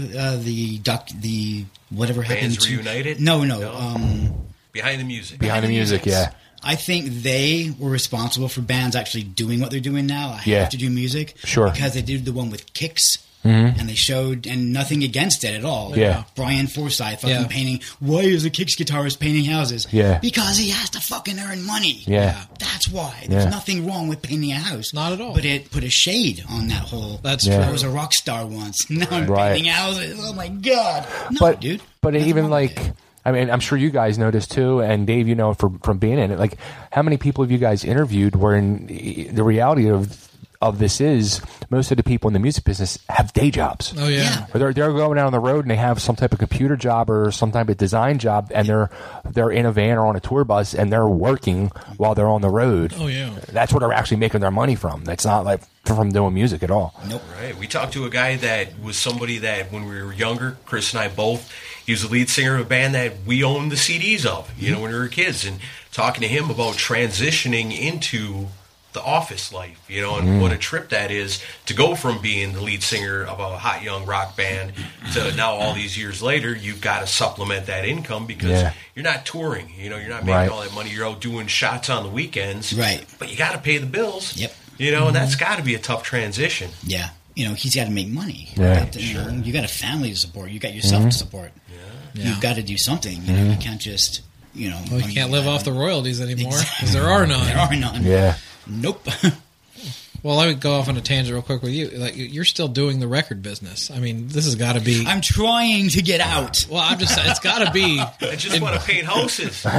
The whatever happened Bands to Reunited? No. Behind the Music. Behind the Music, yeah. I think they were responsible for bands actually doing what they're doing now. I have to do music, sure, because they did the one with Kix. Mm-hmm. And they showed, and nothing against it at all. Yeah. Brian Forsyth fucking painting. Why is a Kix guitarist painting houses? Yeah. Because he has to fucking earn money. Yeah. That's why. There's nothing wrong with painting a house. Not at all. But it put a shade on that whole. That's I true. was a rock star once. Now I'm painting houses. Oh my God. No, but, dude. But Nothing even wrong with like, it. I mean, I'm sure you guys noticed too, and Dave, you know, from being in it, like, how many people have you guys interviewed where the reality of this is most of the people in the music business have day jobs. Oh yeah. Or they're going out on the road and they have some type of computer job or some type of design job, and they're in a van or on a tour bus and they're working while they're on the road. Oh yeah. That's where they're actually making their money from. That's not like from doing music at all. Nope. Right. We talked to a guy that was somebody that when we were younger, Chris and I both, he was the lead singer of a band that we owned the CDs of, you know, when we were kids, and talking to him about transitioning into the office life, you know, and what a trip that is to go from being the lead singer of a hot young rock band to now all these years later, you've got to supplement that income because you're not touring, you know, you're not making all that money. You're out doing shots on the weekends, right? But you got to pay the bills, you know, and that's got to be a tough transition. Yeah, you know, he's got to make money. Yeah, you got a family to support. You got yourself to support. You've got to do something. You know, you can't just, you know, well, you can't live off the royalties anymore because there are none. There are none. Yeah. Nope. Well, let me go off on a tangent real quick with you. Like, you're still doing the record business. I mean, this has got to be. I'm trying to get out. Well, I'm just saying it's got to be. I just want to paint houses. To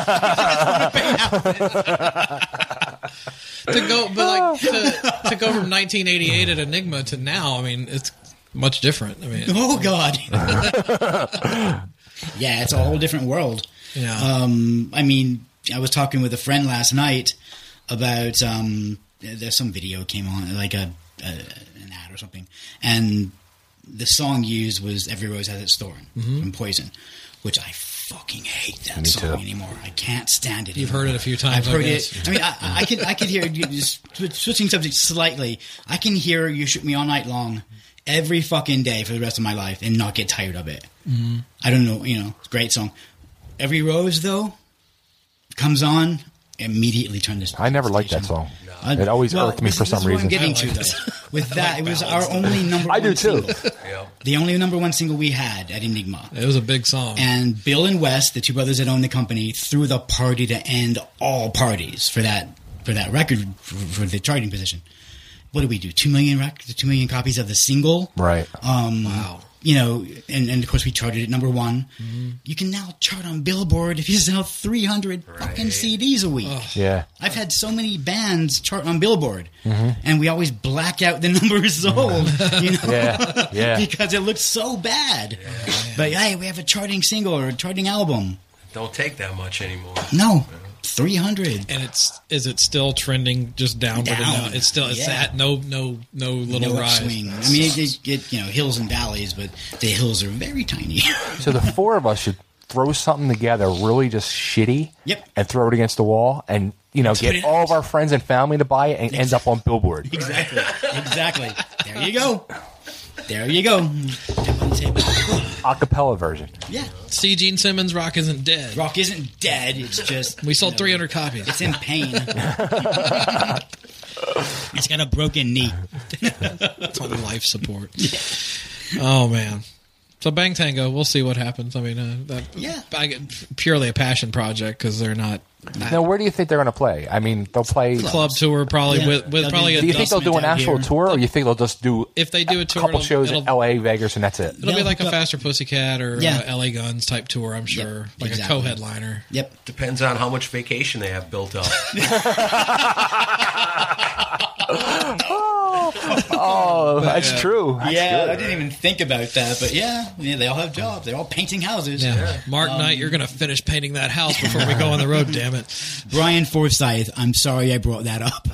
go, but like to go from 1988 at Enigma to now, I mean, it's much different. I mean, oh God. Yeah, it's a whole different world. Yeah. I mean, I was talking with a friend last night about there's some video came on, like an ad or something, and the song used was "Every Rose Has Its Thorn" from Poison, which I fucking hate that song anymore. I can't stand it. You've heard it a few times. I've heard it. I mean, I could hear just switching subjects slightly. I can hear "You Shook Me All Night Long" every fucking day for the rest of my life and not get tired of it. Mm-hmm. I don't know, you know, it's a great song. Every Rose though comes on, immediately turn this. I never liked that song. It always irked me for some reason. What I'm getting to though. With that, it was our only number one. I do too. The only number one single we had at Enigma. It was a big song. And Bill and Wes, the two brothers that owned the company, threw the party to end all parties for that record for the charting position. What did we do? 2 million records, 2 million copies of the single. Right. Wow. You know, and of course we charted at number one. Mm-hmm. You can now chart on Billboard if you sell 300 fucking CDs a week. Oh. Yeah. I've had so many bands chart on Billboard, and we always black out the numbers sold, you know, because it looks so bad. Yeah. But hey, we have a charting single or a charting album. Don't take that much anymore. No. 300, and is it still trending just downward? Down. It's still at no little rise. Upswing. I mean, it you know, hills and valleys, but the hills are very tiny. So the four of us should throw something together, really just shitty, and throw it against the wall, and you know, get all of our friends and family to buy it, and end up on Billboard. Exactly. There you go. There you go. Acapella version. Yeah. See, Gene Simmons, Rock Isn't Dead. Rock isn't dead. It's just... We sold 300 copies. It's in pain. It's got a broken knee. It's on life support. Oh, man. So Bang Tango, we'll see what happens. I mean, I get purely a passion project because they're not... Now, where do you think they're going to play? I mean, they'll play... Club tour, probably, with probably Do you think they'll do an actual tour, or you think they'll just do if they do a tour, couple shows in L.A., Vegas, and that's it? It'll be like a Faster Pussycat or L.A. Guns type tour, I'm sure. Like exactly. a co-headliner. Yep. Depends on how much vacation they have built up. Oh, that's true. That's Yeah, good. I didn't even think about that, but yeah, they all have jobs. They're all painting houses. Yeah. Mark Knight, you're going to finish painting that house before we go on the road, damn it. Brian Forsyth, I'm sorry I brought that up.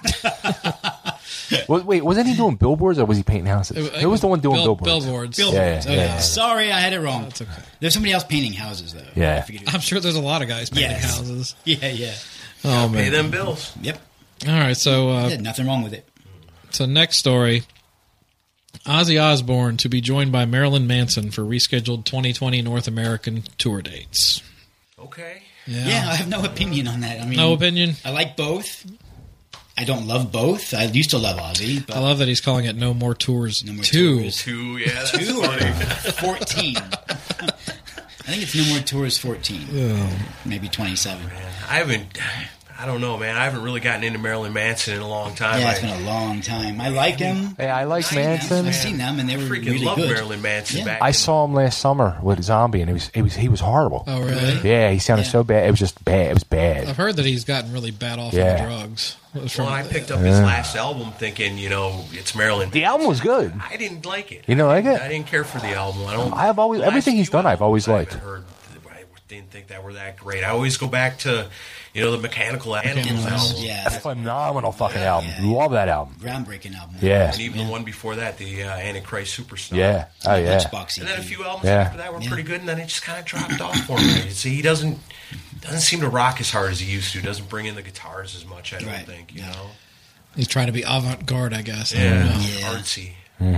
Well, wait, wasn't he doing billboards, or was he painting houses? Who was the one doing billboards? Billboards. Yeah. Sorry, I had it wrong. That's okay. There's somebody else painting houses, though. Yeah. I figured it- I'm sure there's a lot of guys painting Yes. houses. Yeah. Oh, Pay man. them bills. Yep. All right, so Nothing wrong with it. next story. Ozzy Osbourne to be joined by Marilyn Manson for rescheduled 2020 North American tour dates. Okay. Yeah, I have no opinion on that. I mean, No opinion? I like both. I don't love both. I used to love Ozzy, but I love that he's calling it No More Tours No More 2. Tours. 2, yeah. That's 2 or funny. 14. I think it's No More Tours 14. Maybe 27. I don't know, man. I haven't really gotten into Marilyn Manson in a long time. Yeah, it's been a long time. I like him. Hey, I like Manson. I've seen them, and they were freaking really love good. Marilyn Manson Yeah. back. I in- saw him last summer with Zombie, and he was horrible. Oh, really? Yeah, he sounded so bad. It was just bad. It was bad. I've heard that he's gotten really bad off Yeah. on drugs. Well, I picked up his last album thinking, it's Marilyn. The album was good. I didn't like it. You didn't like it? I didn't care for the album. I've always- everything he's done, I've always liked. I didn't think that were that great. I always go back to, the Mechanical Animals album. Yeah, Phenomenal fucking album. Love that album. groundbreaking album. Yeah. And even the one before that, the Antichrist Superstar. Yeah. Oh, yeah. Lunchbox And then a EP. few albums Yeah. after that were pretty good, and then it just kind of dropped off for me. See, he doesn't seem to rock as hard as he used to. Doesn't bring in the guitars as much, I don't Right. think, No. He's trying to be avant-garde, I guess. I Yeah, don't know. Yeah. artsy.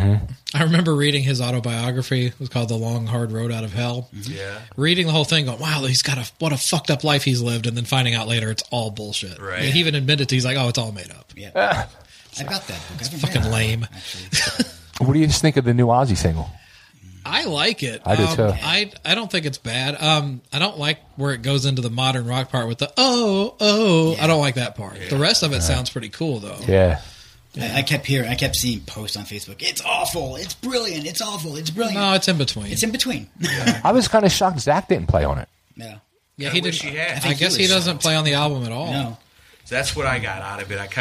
I remember reading his autobiography. It was called The Long, Hard Road Out of Hell. Yeah. Reading the whole thing, going, wow, what a fucked up life he's lived, and then finding out later it's all bullshit. Right. He even admitted he's like, oh, it's all made up. Yeah. I got that book. I haven't Fucking read it, lame. actually. What do you just think of the new Ozzy single? I like it. I do, too. I don't think it's bad. I don't like where it goes into the modern rock part with the oh. I don't like that part. The rest of it sounds pretty cool though. Yeah. I kept seeing posts on Facebook. It's awful. It's brilliant. It's awful. It's brilliant. No, it's in between. It's in between. I was kind of shocked Zach didn't play on it. Yeah. Yeah, I he wish didn't. he had. I think guess he he was doesn't shocked. play on the album at all. No. That's what I got out of it.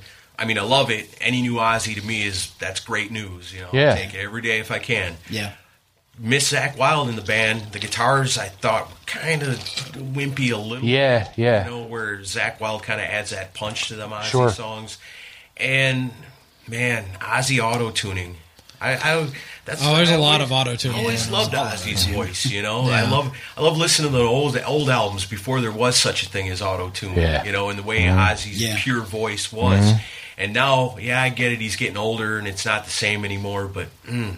I love it. Any new Ozzy to me that's great news. Yeah. I take it every day if I can. Yeah. Miss Zach Wilde in the band. The guitars I thought were kind of wimpy a little. Yeah, yeah. Where Zach Wilde kind of adds that punch to them Ozzy Sure. songs. And man, Ozzy auto tuning. There's a lot of auto-tuning I always going on. loved Ozzy's voice. I love listening to the old albums before there was such a thing as auto tune. Yeah. And the way Ozzy's Yeah. pure voice was. And now, I get it. He's getting older, and it's not the same anymore. But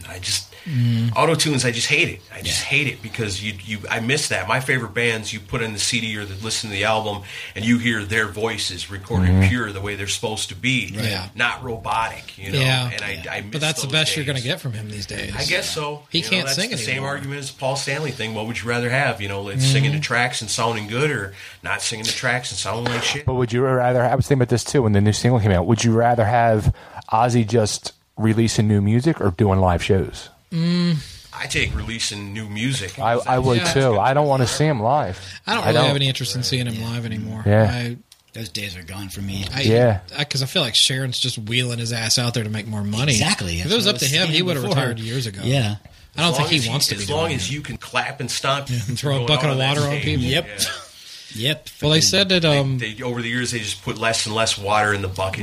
auto tunes, I just hate it. I just hate it because I miss that. My favorite bands, you put in the CD or listen to the album, and you hear their voices recorded pure the way they're supposed to be, Yeah. not robotic. Yeah. And I miss But that's the those best you're days. going to get from him these days. I guess so. He can't that's sing the same anymore. argument as the Paul Stanley thing. What would you rather have? It's singing the tracks and sounding good, or not singing the tracks and sounding like shit. But would you rather? I was thinking about this too when the new single came out. Would you rather have Ozzy just releasing new music or doing live shows? I take releasing new music. I would Yeah. too. I don't want to see him live. I don't really have any interest in seeing him live anymore. Yeah. Those days are gone for me. Because I feel like Sharon's just wheeling his ass out there to make more money. Exactly. If That's it was what up I to was him, he saying would have before. retired years ago. Yeah. I don't As think long he wants to be as doing long it. as you can clap and stomp and throw a going bucket out of that water on stage. people. Yep. Yeah. Yep. Well, they said that They over the years they just put less and less water in the bucket.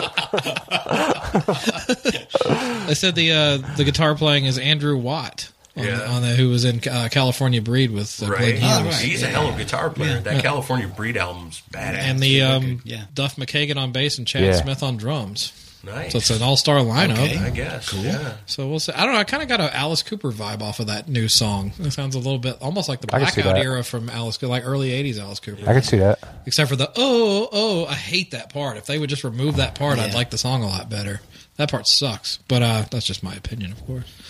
they said the guitar playing is Andrew Watt. who was in California Breed with right. Blake Hughes. He's a hell of a guitar player. That California Breed album's badass. And the Duff McKagan on bass and Chad Smith on drums. Nice. So it's an all-star lineup. Okay. I guess. Cool. Yeah. So we'll see. I don't know. I kind of got an Alice Cooper vibe off of that new song. It sounds a little bit almost like the Blackout era from Alice Cooper, like early 80s Alice Cooper. I can see that. Except for the, I hate that part. If they would just remove that part, I'd like the song a lot better. That part sucks. But that's just my opinion, of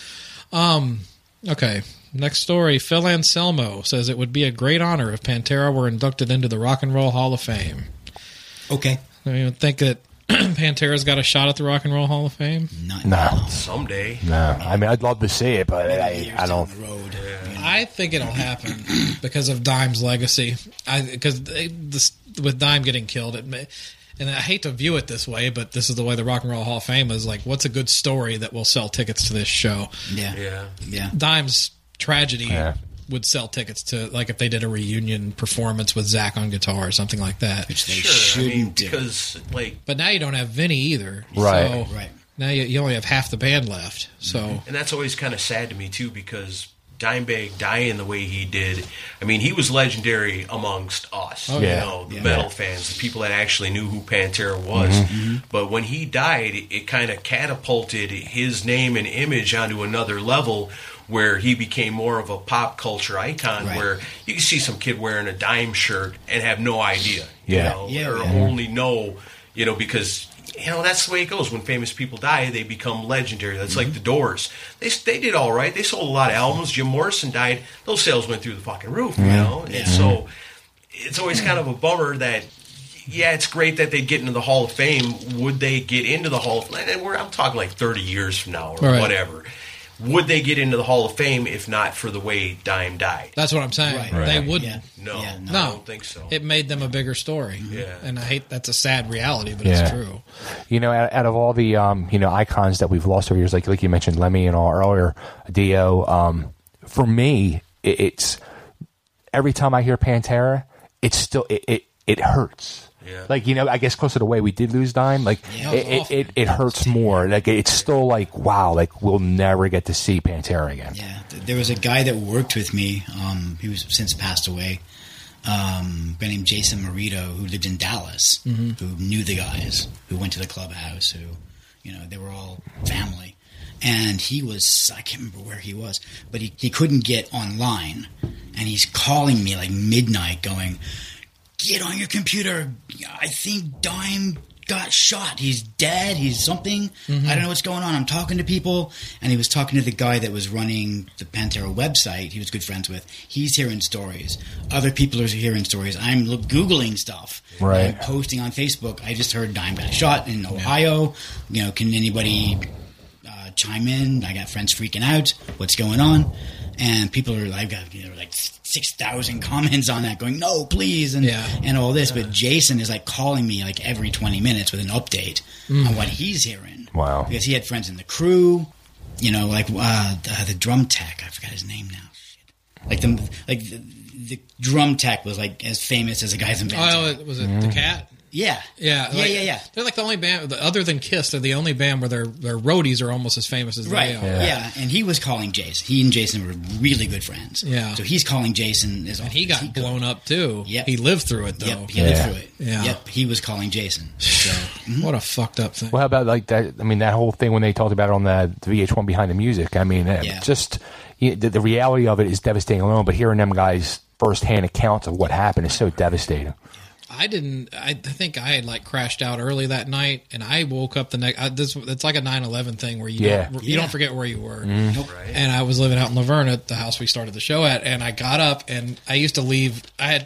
course. Okay. Next story. Phil Anselmo says it would be a great honor if Pantera were inducted into the Rock and Roll Hall of Fame. Okay. I mean, think that Pantera's got a shot at the Rock and Roll Hall of Fame? No. Someday. No. I mean, I'd love to see it, but I don't. The road. I think it'll happen because of Dime's legacy. Because with Dime getting killed, and I hate to view it this way, but this is the way the Rock and Roll Hall of Fame is. Like, what's a good story that will sell tickets to this show? Yeah. Dime's tragedy would sell tickets to, like, if they did a reunion performance with Zach on guitar or something like that. Which they shouldn't do. Because, like... But now you don't have Vinny either. Right. So Right. now you only have half the band left. So And that's always kind of sad to me, too, because Dimebag dying the way he did, I mean, he was legendary amongst us, Oh, you yeah. know, the metal fans, the people that actually knew who Pantera was. But when he died, it kind of catapulted his name and image onto another level where he became more of a pop culture icon, where you can see some kid wearing a Dime shirt and have no idea, you know, or only know, you know, because... You know, that's the way it goes. When famous people die, they become legendary. That's like the Doors. They did all right. They sold a lot of albums. Jim Morrison died. Those sales went through the fucking roof, you know? And so it's always kind of a bummer that, it's great that they get into the Hall of Fame. Would they get into the Hall of Fame? And I'm talking like 30 years from now or whatever. Would they get into the Hall of Fame if not for the way Dime died? that's what I'm saying. Right. They wouldn't. No, Yeah, I don't think so. It made them a bigger story. Yeah. And I hate that's a sad reality, but it's true. You know, out of all the icons that we've lost over years, like you mentioned, Lemmy and all earlier, Dio. For me, it's every time I hear Pantera, it's still it hurts. Yeah. Like, you know, I guess close to the way we did lose Dime, like it hurts more. Like it's still like, wow, like we'll never get to see Pantera again. Yeah, there was a guy that worked with me. He was since passed away. A guy named Jason Marito, who lived in Dallas, who knew the guys, who went to the clubhouse, who, you know, they were all family. And he was, I can't remember where he was, but he couldn't get online. And he's calling me like midnight going, get on your computer. I think Dime got shot. He's dead. He's something. I don't know what's going on. I'm talking to people. And he was talking to the guy that was running the Pantera website he was good friends with. He's hearing stories. Other people are hearing stories. I'm Googling stuff. Right. I'm posting on Facebook. I just heard Dime got shot in Ohio. You know, can anybody chime in? I got friends freaking out. What's going on? And people are like, like 6,000 comments on that going, no, please, and all this. But Jason is like calling me like every 20 minutes with an update on what he's hearing. Wow. Because he had friends in the crew, you know, like the drum tech. I forgot his name now. Shit. The drum tech was like as famous as the guys in Pantera. Oh, was it the Cat? Yeah. Yeah. Yeah. They're like the only band, other than Kiss, they're the only band where their roadies are almost as famous as Right. they are. Yeah. And he was calling Jason. He and Jason were really good friends. Yeah. So he's calling Jason. And he got blown up too. Yep. He lived through it though. Yep. He lived through it. Yeah. Yep. He was calling Jason. So What a fucked up thing. Well, how about like that? I mean, that whole thing when they talked about it on the VH1 Behind the Music. I mean, just the reality of it is devastating alone. But hearing them guys' firsthand accounts of what happened is so devastating. I think I had like crashed out early that night, and I woke up the next. It's like a 9/11 thing where you don't forget where you were. Nope. Right. And I was living out in Laverne at the house we started the show at, and I got up and I used to leave.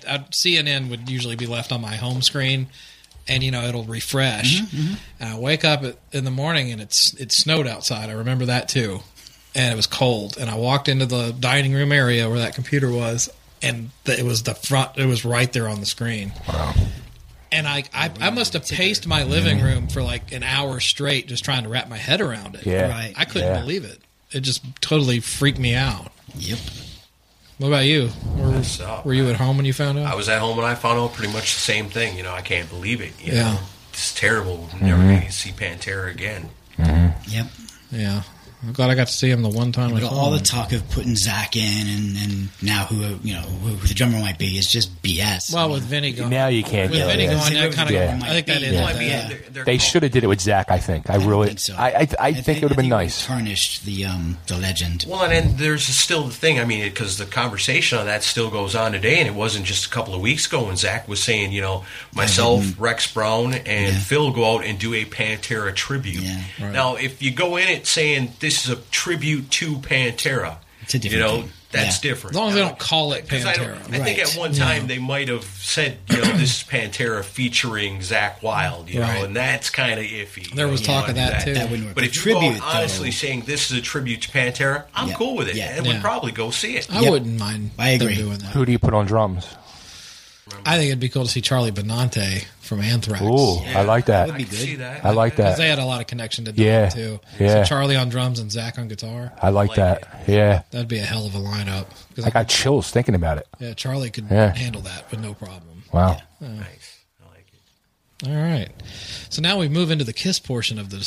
CNN would usually be left on my home screen, and you know it'll refresh. And I wake up in the morning and it snowed outside. I remember that too, and it was cold. And I walked into the dining room area where that computer was. And it was the front. It was right there on the screen. Wow. And I must have paced my living room for like an hour straight, just trying to wrap my head around it. Yeah. Right. I couldn't believe it. It just totally freaked me out. Yep. What about you? Were you at home when you found out? I was at home when I found out pretty much the same thing. You know, I can't believe it. You know? It's terrible. Never going to see Pantera again. Yep. Yeah. I'm glad I got to see him the one time. But I saw all the him. talk of putting Zach in and now who the drummer might be is just BS. Well, with Vinny gone. Now you can't With do Vinny it. gone, that kind of. Yeah. I think that is. Might I be, mean, yeah. they're They called- should have did it with Zach, I think. I don't really think so. I think it would have been think nice. Tarnished the legend. Well, and then there's still the thing. I mean, because the conversation on that still goes on today, and it wasn't just a couple of weeks ago when Zach was saying, myself, Rex Brown, and Phil go out and do a Pantera tribute. Yeah. Right. Now, if you go in it saying this is a tribute to Pantera, It's a different thing. that's Yeah. different. As long as they don't call it 'Cause Pantera. I think at one time they might have said, this is Pantera featuring Zach Wild, Right. and that's kind of iffy. There was talk of that, too. That wouldn't work. But A if you go tribute, honestly though, saying this is a tribute to Pantera, I'm Yeah. cool with it. Yeah. And would Yeah. probably go see it. I wouldn't mind. I agree. Them doing that. Who do you put on drums? I think it'd be cool to see Charlie Benante from Anthrax. Ooh, I like that. Would be I can good. see that. I like Because that. they had a lot of connection to Yeah, Don, too. yeah. So Charlie on drums and Zach on guitar. I like that. Yeah. That'd be a hell of a lineup. 'Cause I got chills thinking about it. yeah, Charlie could Yeah. handle that with no problem. Wow. Nice. I like it. All right. So now we move into the Kiss portion of the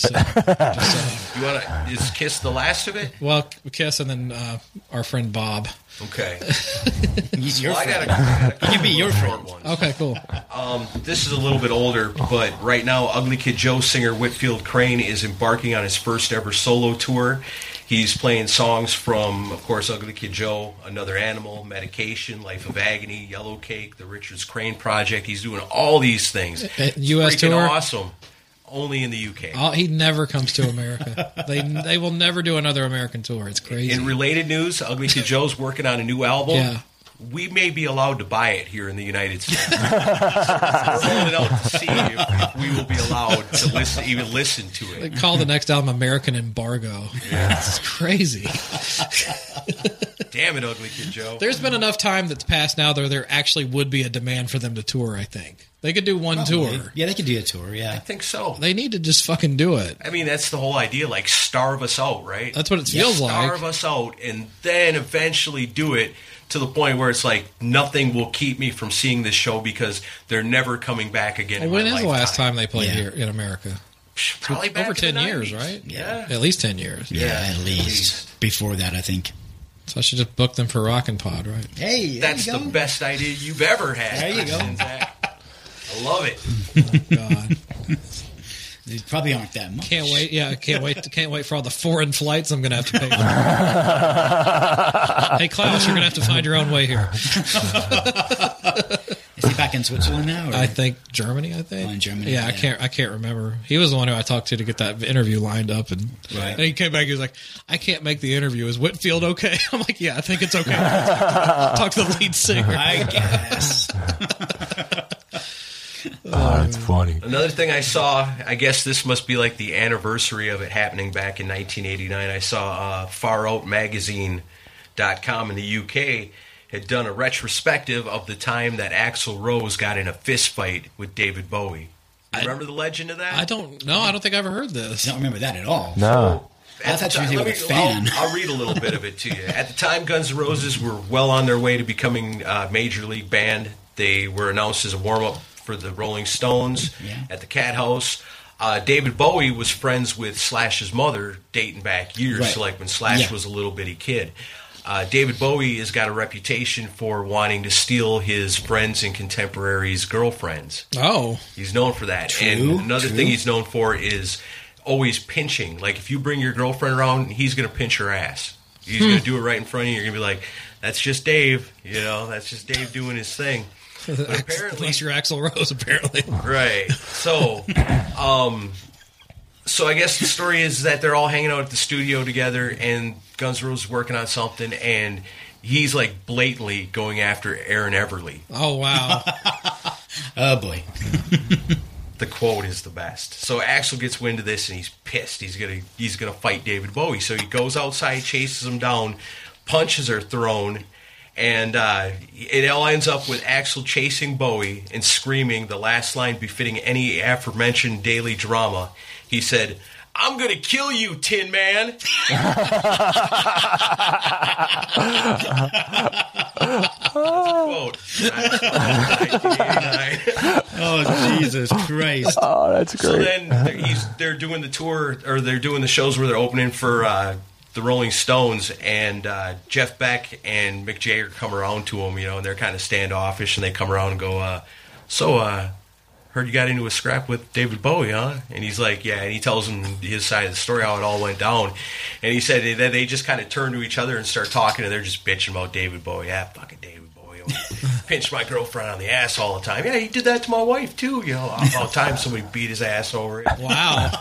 You want to? Is Kiss the last of it? well, Kiss and then our friend Bob. Okay. He's your Well, I friend. got He can be your short friend. ones. Okay, cool. This is a little bit older, but right now, Ugly Kid Joe singer Whitfield Crane is embarking on his first ever solo tour. He's playing songs from, of course, Ugly Kid Joe, Another Animal, Medication, Life of Agony, Yellow Cake, The Richards Crane Project. He's doing all these things. US Freaking tour? awesome. Only in the UK. He never comes to America. They will never do another American tour. It's crazy. In related news, Ugly Kid Joe's working on a new album. Yeah. We may be allowed to buy it here in the United States. We're holding out to see if we will be allowed to even listen to They it. call the next album American Embargo. It's crazy. Damn it, Ugly Kid Joe. There's been enough time that's passed now that there actually would be a demand for them to tour, I think. They could do one tour. Yeah, they could do a tour. I Yeah. think so. They need to just fucking do it. I mean, that's the whole idea, like starve us out, right? That's what it feels Starve like. us out and then eventually do it to the point where it's like nothing will keep me from seeing this show because they're never coming back again. Well, in when my is the last lifetime. time they played Yeah. here in America? Probably back Over in the 10 years, 90s. right? Yeah. At least 10 years. Yeah, at least. Before that, I think. So I should just book them for Rockin' Pod, right? Hey, That's the best idea you've ever had. There you go. I love it. God. They probably aren't that much. Can't wait. Yeah, can't wait for all the foreign flights I'm going to have to pay for. Hey, Klaus, you're going to have to find your own way here. Is he back in Switzerland now? Or? I think Germany. I think. Oh, in Germany, Yeah, yeah. I can't remember. He was the one who I talked to get that interview lined up, and, Right. and he came back. He was like, "I can't make the interview. Is Whitfield okay?" I'm like, "Yeah, I think it's okay." Talk to the lead singer. I guess. Oh, that's funny. Another thing I saw, I guess this must be like the anniversary of it happening back in 1989. I saw FarOutMagazine.com in the UK had done a retrospective of the time that Axl Rose got in a fist fight with David Bowie. You remember the legend of that? I don't know. I don't think I ever heard this. I don't remember that at all. No. I thought you were a Let me- fan. I'll read a little bit of it to you. At the time, Guns N' Roses were well on their way to becoming a major league band. They were announced as a warm-up for the Rolling Stones at the Cat House. David Bowie was friends with Slash's mother dating back years, Right. so like when Slash Yeah. was a little bitty kid. David Bowie has got a reputation for wanting to steal his friends and contemporaries' girlfriends. Oh, He's known for that. True, And another true. thing he's known for is always pinching. Like if you bring your girlfriend around, he's going to pinch her ass. He's going to do it right in front of you. You're going to be like, that's just Dave. You know, that's just Dave doing his thing. But apparently, unless you're Axl Rose, apparently. right. So, so I guess the story is that they're all hanging out at the studio together, and Guns N' Roses is working on something, and he's like blatantly going after Aaron Everly. Oh wow. Oh, boy. The quote is the best. So Axl gets wind of this and he's pissed. He's gonna fight David Bowie. So he goes outside, chases him down, punches are thrown, and it all ends up with Axl chasing Bowie and screaming the last line befitting any aforementioned daily drama. He said, I'm going to kill you, Tin Man. Quote. 1989. Oh, Jesus Christ. Oh, that's great. So then they're doing the tour, or they're doing the shows where they're opening for the Rolling Stones, and Jeff Beck and Mick Jagger come around to him, and they're kind of standoffish, and they come around and go, heard you got into a scrap with David Bowie, huh? And he's like, yeah, and he tells him his side of the story, how it all went down. And he said that they just kind of turn to each other and start talking, and they're just bitching about David Bowie. Yeah, fucking David Bowie. Pinch my girlfriend on the ass all the time. Yeah, he did that to my wife, too. About time somebody beat his ass over it. Wow.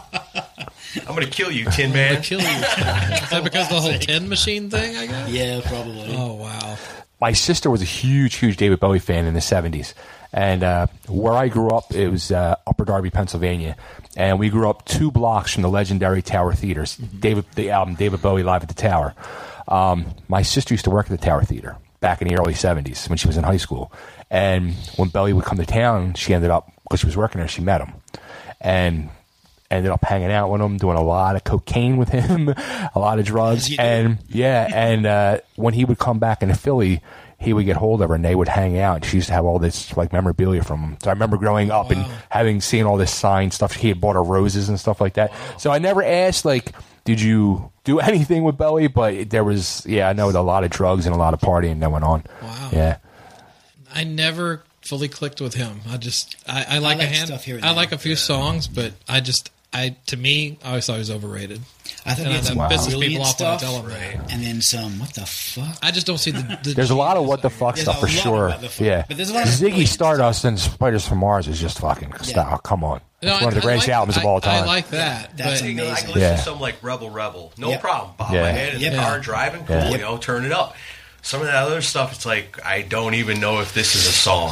I'm going to kill you, Tin Man. I'm kill you. Is that because of the whole tin machine thing, I guess? Yeah, probably. Oh, wow. My sister was a huge David Bowie fan in the 70s. And where I grew up, it was Upper Darby, Pennsylvania. And we grew up 2 blocks from the legendary Tower Theaters. The album David Bowie Live at the Tower. My sister used to work at the Tower Theater back in the early 70s when she was in high school. And when Bowie would come to town, she ended up, because she was working there, she met him. And ended up hanging out with him, doing a lot of cocaine with him, a lot of drugs. And when he would come back into Philly, he would get hold of her and they would hang out. She used to have all this like memorabilia from him. So I remember growing up and having seen all this signed stuff. He had bought her roses and stuff like that. So I never asked, like, did you do anything with Bowie? But there was, I know a lot of drugs and a lot of partying that went on. Wow. Yeah. I never fully clicked with him. I like stuff here and I there. like a few songs, but to me, I always thought he was overrated. I thought he had that some pisses brilliant people off when I stuff, tell them that. and then some. What the fuck? I just don't see the There's a lot of what the fuck There's stuff a for lot of sure. what the fuck. Yeah. But there's a lot of Ziggy brilliant Stardust and Spiders from Mars is just fucking stop. Come on. No, It's one of the greatest albums of all time. I like that. That's but amazing. I can listen Yeah. to something like Rebel. No Yep. problem. Bob Yeah. my head in the Yep. car driving. Cool, Yeah. turn it up. Some of that other stuff, it's like, I don't even know if this is a song.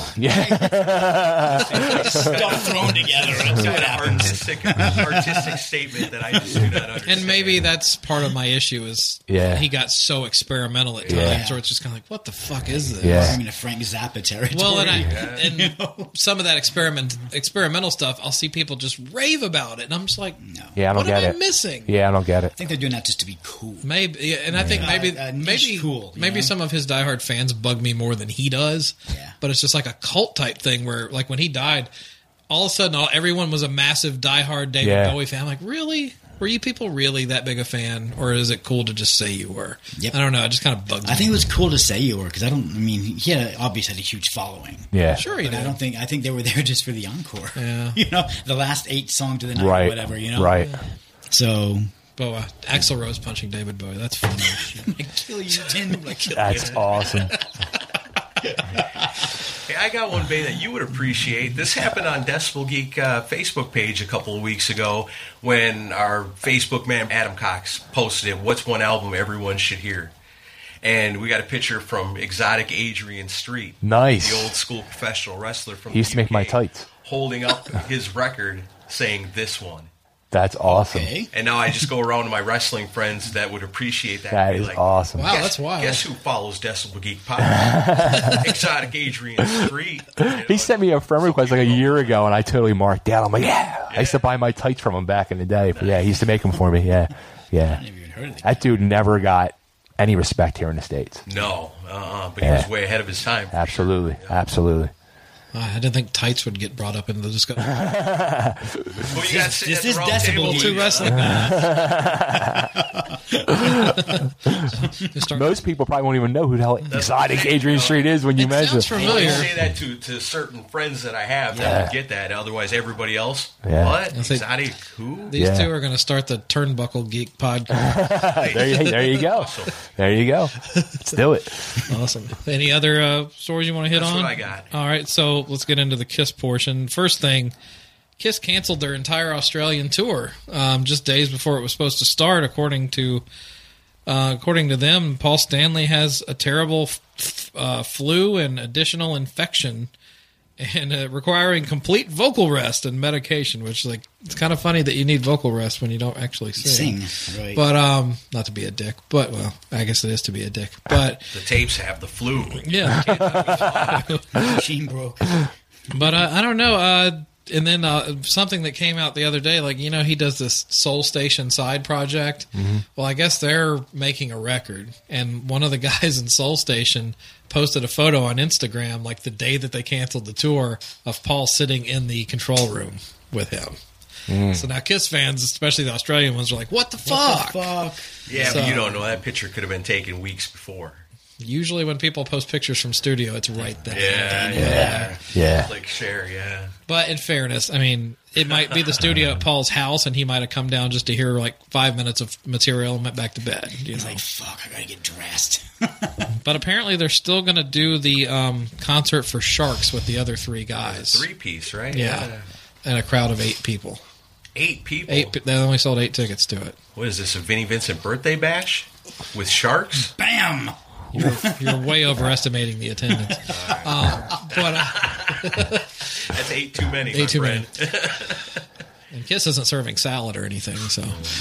Stuff thrown together. It's got an artistic statement that I just do not understand. And maybe that's part of my issue is he got so experimental at times, or it's just kind of like, what the fuck is this? Yeah. I'm in a Frank Zappa territory. Well, and some of that experimental stuff, I'll see people just rave about it, and I'm just like, Yeah, I don't what get am it. I missing? Yeah, I don't get it. I think they're doing that just to be cool. Maybe, and I think maybe niche cool, you maybe know? some of his diehard fans bug me more than he does. Yeah. But it's just like a cult type thing where, like, when he died, all of a sudden everyone was a massive diehard David Bowie fan. I'm like, really? Were you people really that big a fan, or is it cool to just say you were? Yep. I don't know. It just kind of bugs me. I think it was cool to say you were because he obviously had a huge following. Yeah. Sure he But did. I think they were there just for the encore. Yeah. The last 8 songs of the night, Right. or whatever. Right. So But Axl Rose punching David Bowie, that's funny. I kill you, Tin. That's awesome. Hey, I got one, Bay, that you would appreciate. This happened on Decibel Geek Facebook page a couple of weeks ago when our Facebook man, Adam Cox, posted it, what's one album everyone should hear? And we got a picture from Exotic Adrian Street. Nice. The old school professional wrestler from He used to make my tights. holding up his record saying this one. That's awesome. Okay. And now I just go around to my wrestling friends that would appreciate that. That and be is like, awesome. Wow, that's wild. Guess who follows Decibel Geek Podcast? Exotic Adrian Street. He sent me a friend request like a year ago, and I totally marked down. I'm like, I used to buy my tights from him back in the day. But he used to make them for me. Yeah. Never even heard of it. That dude never got any respect here in the States. No, but he was way ahead of his time. Absolutely. Absolutely. I didn't think tights would get brought up into the discussion. Well, you got This is Decibel Geek. Two wrestling. Most people probably won't even know who the hell Exotic Adrian Street is when you It mention sounds it. I familiar. say that to certain friends that I have that would get that. Otherwise, everybody else, Yeah. what? I think- Exotic who? These two are going to start the Turnbuckle Geek podcast. There you go. There you go. Let's do it. Awesome. Any other stories you want to hit That's on? what I got. All right, so let's get into the Kiss portion. First thing, Kiss canceled their entire Australian tour just days before it was supposed to start. According to them, Paul Stanley has a terrible flu and additional infection, and requiring complete vocal rest and medication. Which, like, it's kind of funny that you need vocal rest when you don't actually sing. Right. But not to be a dick, but well, I guess it is to be a dick. But The tapes have the flu. yeah. Machine broke. But I don't know. And then something that came out the other day, like, he does this Soul Station side project. Mm-hmm. Well, I guess they're making a record. And one of the guys in Soul Station posted a photo on Instagram, like the day that they canceled the tour, of Paul sitting in the control room with him. So now Kiss fans, especially the Australian ones, are like, what the fuck? Yeah, but you don't know. That picture could have been taken weeks before. Usually when people post pictures from studio, it's right there. Yeah. Like, share, yeah. But in fairness, I mean, it might be the studio at Paul's house, and he might have come down just to hear like 5 minutes of material and went back to bed. He's like, fuck, I gotta get dressed. But apparently they're still going to do the concert for Sharks with the other 3 guys. 3-piece, right? Yeah. And a crowd of 8 people. 8 people? They only sold 8 tickets to it. What is this, a Vinnie Vincent birthday bash with Sharks? Bam! You're way overestimating the attendance. That's 8 too many. 8 too many. And Kiss isn't serving salad or anything, so.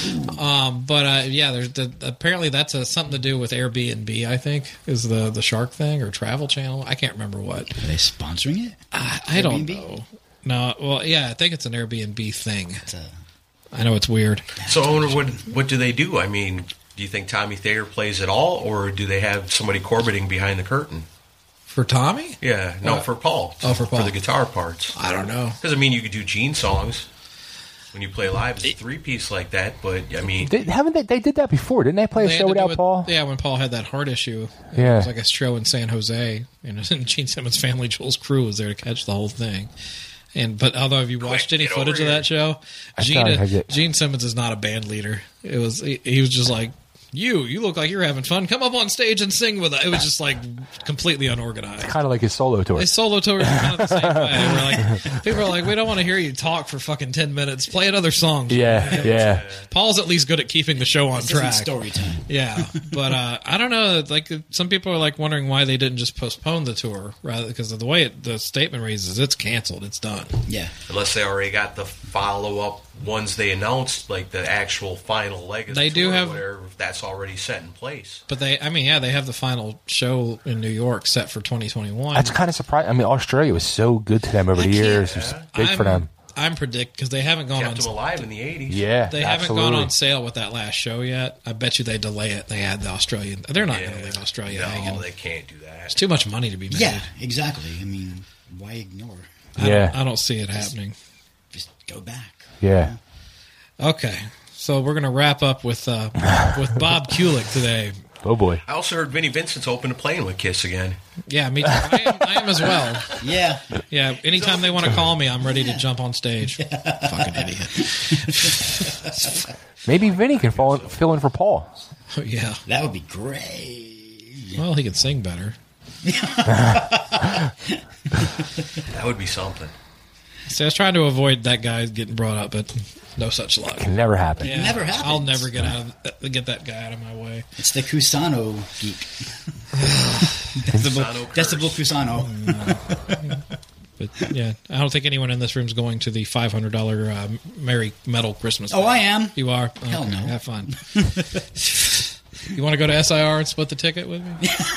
There's apparently that's something to do with Airbnb. I think is the Shark thing or Travel Channel. I can't remember what. Are they sponsoring it? I don't know. No, well, yeah, I think it's an Airbnb thing. I know it's weird. So, I wonder what do they do? I mean, do you think Tommy Thayer plays at all, or do they have somebody corbeting behind the curtain? For Tommy? Yeah, no, for Paul. Oh, for Paul. For the guitar parts. I don't know. Because, I mean, you could do Gene songs when you play live. It's a 3-piece like that, but, I mean... They did that before, didn't they? Play a show without Paul? Yeah, when Paul had that heart issue. Yeah. It was like a show in San Jose. And Gene Simmons' Family Jewels crew was there to catch the whole thing. But although, have you watched any footage of that show? Gene Simmons is not a band leader. He was just like, you look like you're having fun. Come up on stage and sing with us. It was just like completely unorganized. It's kind of like his solo tour. His solo tour is kind of the same way. People are like, we don't want to hear you talk for fucking 10 minutes. Play another song. Yeah. Paul's at least good at keeping the show on track. Story time. Yeah, but I don't know. Like some people are like wondering why they didn't just postpone the tour, rather because of the way the statement reads, it's canceled, it's done. Yeah, unless they already got the follow-up ones they announced, like the actual final leg of the they tour, do have whatever, that's already set in place. But they have the final show in New York set for 2021. That's kind of surprising. I mean, Australia was so good to them over the years. It was big for them. I'm because they haven't gone kept them alive in the 80s. Yeah, they haven't gone on sale with that last show yet. I bet you they delay it. They add the Australian. They're not going to leave Australia hanging. No, they can't do that. It's too much money to be made. Yeah, exactly. I mean, why ignore? I don't see it happening. Just go back. Yeah. Okay, so we're going to wrap up with Bob Kulick today. Oh boy! I also heard Vinnie Vincent's open to playing with Kiss again. Yeah, me too. I am as well. Yeah. Anytime they want to call me, I'm ready to jump on stage. Fucking idiot. Maybe Vinnie can fill in for Paul. Yeah, that would be great. Well, he can sing better. That would be something. See, I was trying to avoid that guy getting brought up, but no such luck. Can never happen. Yeah, never happens. I'll never get that guy out of my way. It's the Cusano geek. Decibel Cusano. But yeah, I don't think anyone in this room is going to the $500 Merry Metal Christmas. Oh, I am. You are? Hell no. Have fun. You want to go to SIR and split the ticket with me?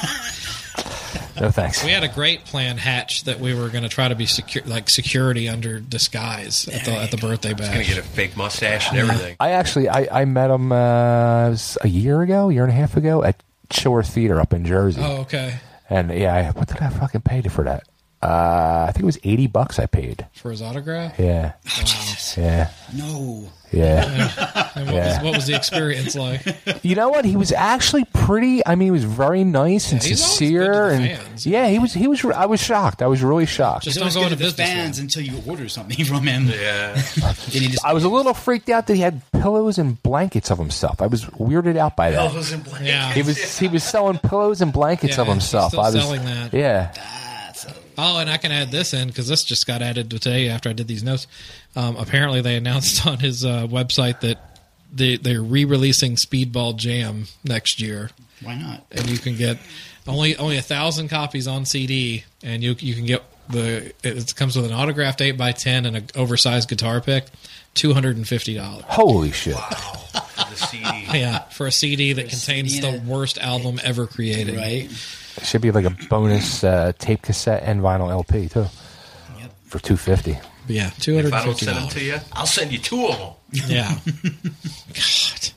No thanks. We had a great plan hatch that we were going to try to be security under disguise at the birthday bash. Going to get a fake mustache and everything. I met him a year and a half ago at Shore Theater up in Jersey. Oh, okay. And yeah, what did I fucking pay for that? I think it was $80 I paid for his autograph. Yeah. Oh, Jesus. Yeah. No. Yeah. And what was the experience like? You know what? He was actually pretty. I mean, he was very nice and sincere, and fans. Yeah, he was. I was shocked. I was really shocked. Just don't go into business fans until you order something from him. Yeah. I was a little freaked out that he had pillows and blankets of himself. I was weirded out by that. Pillows and blankets. Yeah. He was selling pillows and blankets of himself. Still selling that. Yeah. Oh, and I can add this in because this just got added today after I did these notes. Apparently, they announced on his website that they're re-releasing Speedball Jam next year. Why not? And you can get only 1,000 copies on CD, and you can get it comes with an autographed 8x10 and an oversized guitar pick, $250. Holy shit! Wow, for the CD. Yeah, for a CD that contains the worst album ever created. Right. It should be like a bonus tape cassette and vinyl LP too. Yep. For $250. Yeah, If I don't send them $250. to you, I'll send you 2 of them. Yeah. God.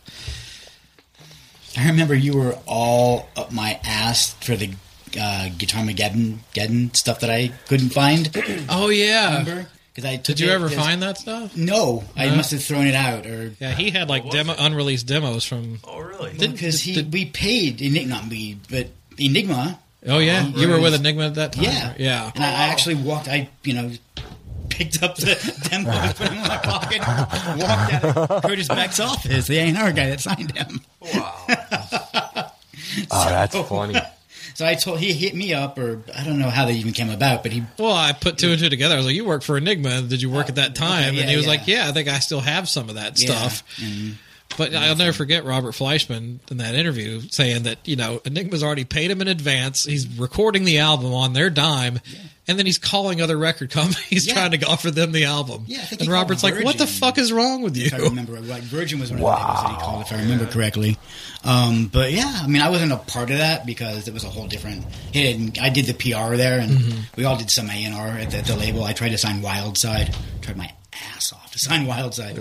I remember you were all up my ass for the Guitarmageddon stuff that I couldn't find. Oh, yeah. Remember? Did you ever find that stuff? No, I must have thrown it out. Or Yeah, he had like unreleased demos from. Oh, really? because we paid not me, but Enigma. Oh yeah, you were with Enigma at that time. Yeah, yeah. And I actually picked up the demo, put it in my pocket, walked out of Curtis Beck's office, the A&R guy that signed him. Wow. Oh, that's funny. So he hit me up, or I don't know how they even came about, but he. Well, I put 2 and 2 together. I was like, "You work for Enigma? Did you work at that time?" yeah, and he was yeah. like, "Yeah, I think I still have some of that Yeah, stuff." But I'll never forget Robert Fleischman in that interview saying that Enigma's already paid him in advance. He's recording the album on their dime, and then he's calling other record companies trying to offer them the album. Yeah, I think and he Robert's called like, "What the Virgin. fuck is wrong with you?" If I remember right, Virgin was one of the labels that he called, if I remember correctly. But yeah, I mean, I wasn't a part of that because it was a whole different. I did the PR there, and we all did some A&R at the label. I tried to sign Wildside, tried my ass off to sign Wildside,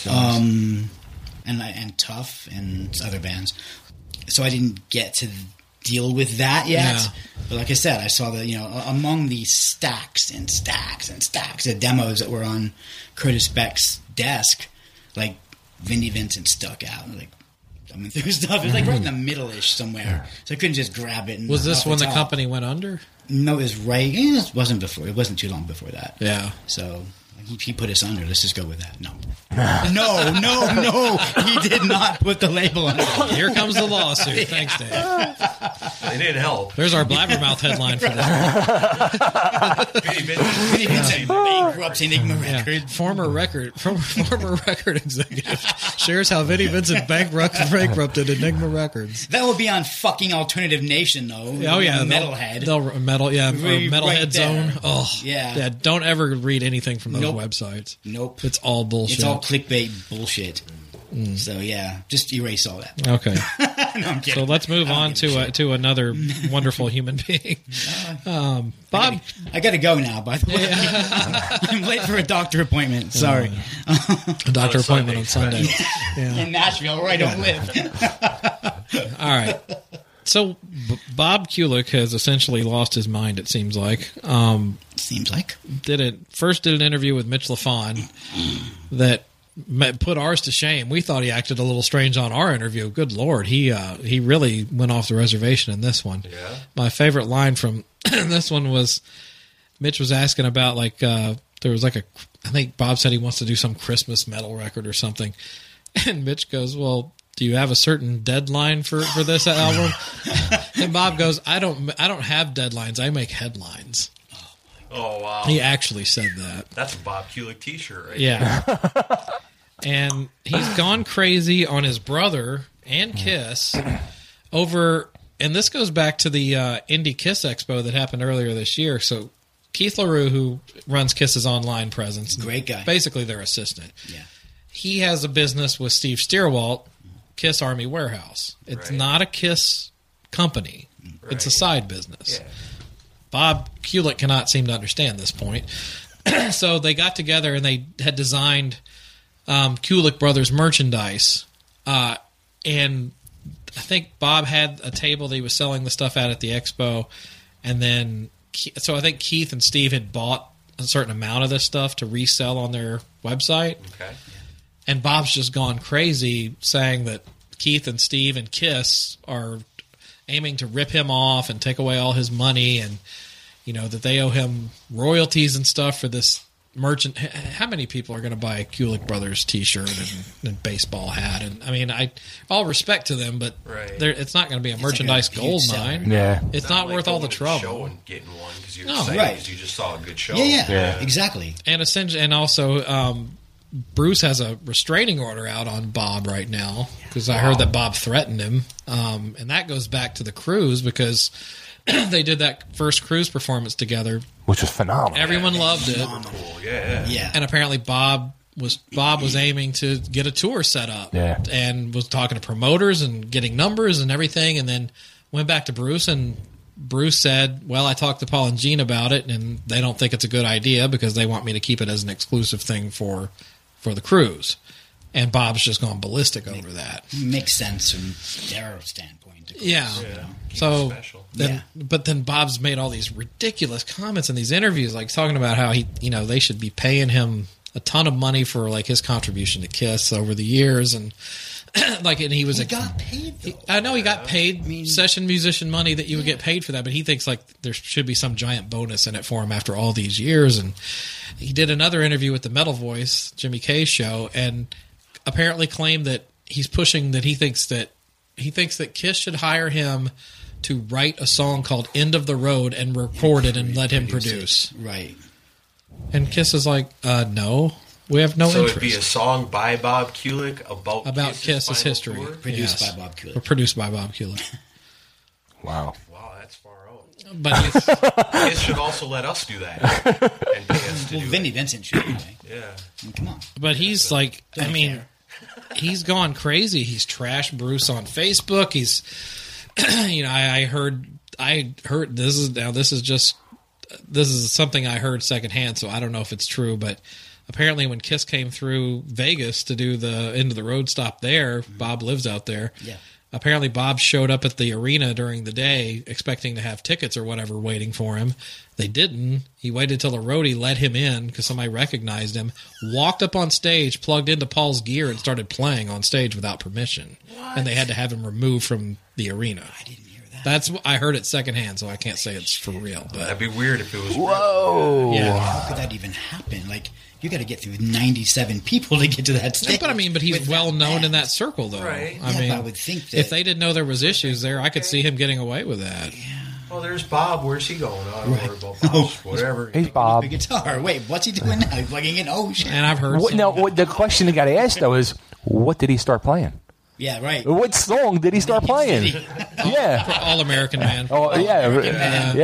and Tough and other bands. So I didn't get to deal with that yet. Yeah. But like I said, I saw that among the stacks and stacks and stacks of demos that were on Curtis Beck's desk, like Vinnie Vincent stuck out. Like, I mean, there was stuff. It was like right in the middle-ish somewhere, so I couldn't just grab it. And Was this off the when the top. company went under? No, it was right. It wasn't before. It wasn't too long before that. Yeah. So he put us under. Let's just go with that. No. No. He did not put the label on. Here comes the lawsuit. Thanks, Dave. They didn't help. There's our Blabbermouth headline for that. Vinnie Vincent bankrupts Enigma Yeah. Records. Former record executive shares how Vinnie Vincent bankrupted Enigma Records. That will be on fucking Alternative Nation, though. Oh yeah, Metalhead. Metalhead there. Zone. Oh Yeah. Don't ever read anything from those Nope. websites. Nope. It's all bullshit. It's all clickbait bullshit. So yeah, just erase all that. Okay, No, I'm kidding. so let's move I don't on give a shit. to another wonderful human being. Bob, I gotta go now, by the way. I'm late for a doctor appointment. Sorry. a doctor appointment on Sunday. In Nashville, where I don't live. All right. So Bob Kulick has essentially lost his mind. It seems like. Seems like. Did an interview with Mitch Lafon that put ours to shame. We thought he acted a little strange on our interview. Good Lord, he really went off the reservation in this one. Yeah. My favorite line from this one was Mitch was asking about there was I think Bob said he wants to do some Christmas metal record or something, and Mitch goes, "Well, do you have a certain deadline for this album?" And Bob goes, I don't have deadlines. I make headlines." Oh, wow. He actually said that. That's a Bob Kulick t-shirt right Yeah. And he's gone crazy on his brother and Kiss over, and this goes back to the Indie Kiss Expo that happened earlier this year. So Keith LaRue, who runs Kiss's online presence, Great guy. basically their assistant, Yeah. he has a business with Steve Steerwalt, Kiss Army Warehouse. It's Right. not a Kiss company. It's a Right. side business. Yeah. Bob Kulick cannot seem to understand this point. So they got together and they had designed Kulick Brothers merchandise. And I think Bob had a table that he was selling the stuff at the expo. And then, so I think Keith and Steve had bought a certain amount of this stuff to resell on their website. Okay. And Bob's just gone crazy saying that Keith and Steve and Kiss are aiming to rip him off and take away all his money, and that they owe him royalties and stuff for this merchant. How many people are going to buy a Kulick Brothers T-shirt and baseball hat? And I mean, all respect to them, but Right. it's not going to be a merchandise like a huge gold mine. Yeah. It's not like worth all the going to a show trouble. and getting one because you're No, excited right. because you just saw a good show. Yeah, exactly. And essentially, and also, Bruce has a restraining order out on Bob right now because I heard that Bob threatened him, and that goes back to the cruise because they did that first cruise performance together. Which was phenomenal. Everyone loved it, Cool. Yeah. Yeah. and apparently Bob was aiming to get a tour set up, Yeah. and was talking to promoters and getting numbers and everything, and then went back to Bruce and Bruce said, well, I talked to Paul and Gene about it, and they don't think it's a good idea because they want me to keep it as an exclusive thing for the cruise. And Bob's just gone ballistic over that. Makes sense from their standpoint. Of course, Yeah. you know. So, special. but then Bob's made all these ridiculous comments in these interviews, like talking about how they should be paying him a ton of money for like his contribution to Kiss over the years, and and he was He got paid, though. I know he got paid session musician money that you would get paid for that, but he thinks like there should be some giant bonus in it for him after all these years. And he did another interview with the Metal Voice, Jimmy K's show, and apparently claimed that he's pushing that he thinks that Kiss should hire him to write a song called "End of the Road" and record it and let him produce. Right. And Kiss is like, no, we have no So interest. it'd be a song by Bob Kulick about Kiss's final history. tour? Produced Yes. by Bob Kulick. Or produced by Bob Kulick. Wow. Wow, that's far out. But he's, Kiss should also let us do that and pay us to Well, do Vinnie it. Vincent should, right? Yeah. I mean, come on. but he's like, I Don't mean, care. he's gone crazy. He's trashed Bruce on Facebook. He's, I heard this is something I heard secondhand, so I don't know if it's true, but apparently when Kiss came through Vegas to do the End of the Road stop there, Bob lives out there. Yeah. Apparently Bob showed up at the arena during the day expecting to have tickets or whatever waiting for him. They didn't. He waited till the roadie let him in because somebody recognized him, walked up on stage, plugged into Paul's gear, and started playing on stage without permission. And they had to have him removed from the arena. I didn't hear that. That's I heard it secondhand, so I can't say it's for real. But That'd be weird if it was Whoa. yeah. How could that even happen? Like, you got to get through 97 people to get to that stage. But he's with well that known band. in that circle, though. Right. I Yeah, mean, but I would think that- if they didn't know there was issues there, I could see him getting away with that. Well, there's Bob. Where's he going? I don't worry about Bob. Whatever. Hey, Bob. The guitar. Wait, what's he doing now? He's plugging in. Oh, shit. And I've heard some- The question you got to ask, though, is what did he start playing? Yeah, right. What song did he start playing? Yeah. All American Man. Oh, yeah.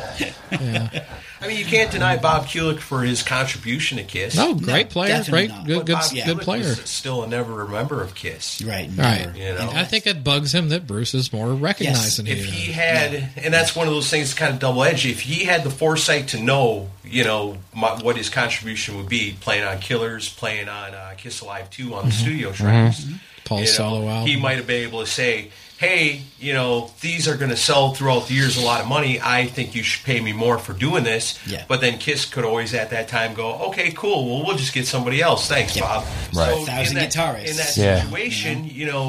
Yeah. I mean, you can't deny Bob Kulick for his contribution to Kiss. No, great player, definitely great, not. good, But good, Bob good Kulick player. was still a never a member of Kiss. Right. Right. never. You know? I think it bugs him that Bruce is more recognized Yes, than If he he is. had, and that's one of those things that's kind of double-edged, if he had the foresight to know, what his contribution would be, playing on Killers, playing on Kiss Alive 2 on the studio tracks, Paul's solo album. he might have been able to say, hey, these are going to sell throughout the years a lot of money. I think you should pay me more for doing this. Yeah. But then Kiss could always at that time go, okay, cool. Well, we'll just get somebody else. Thanks, Yeah. Bob. Right. So 1,000 guitarists. in that Yeah. situation,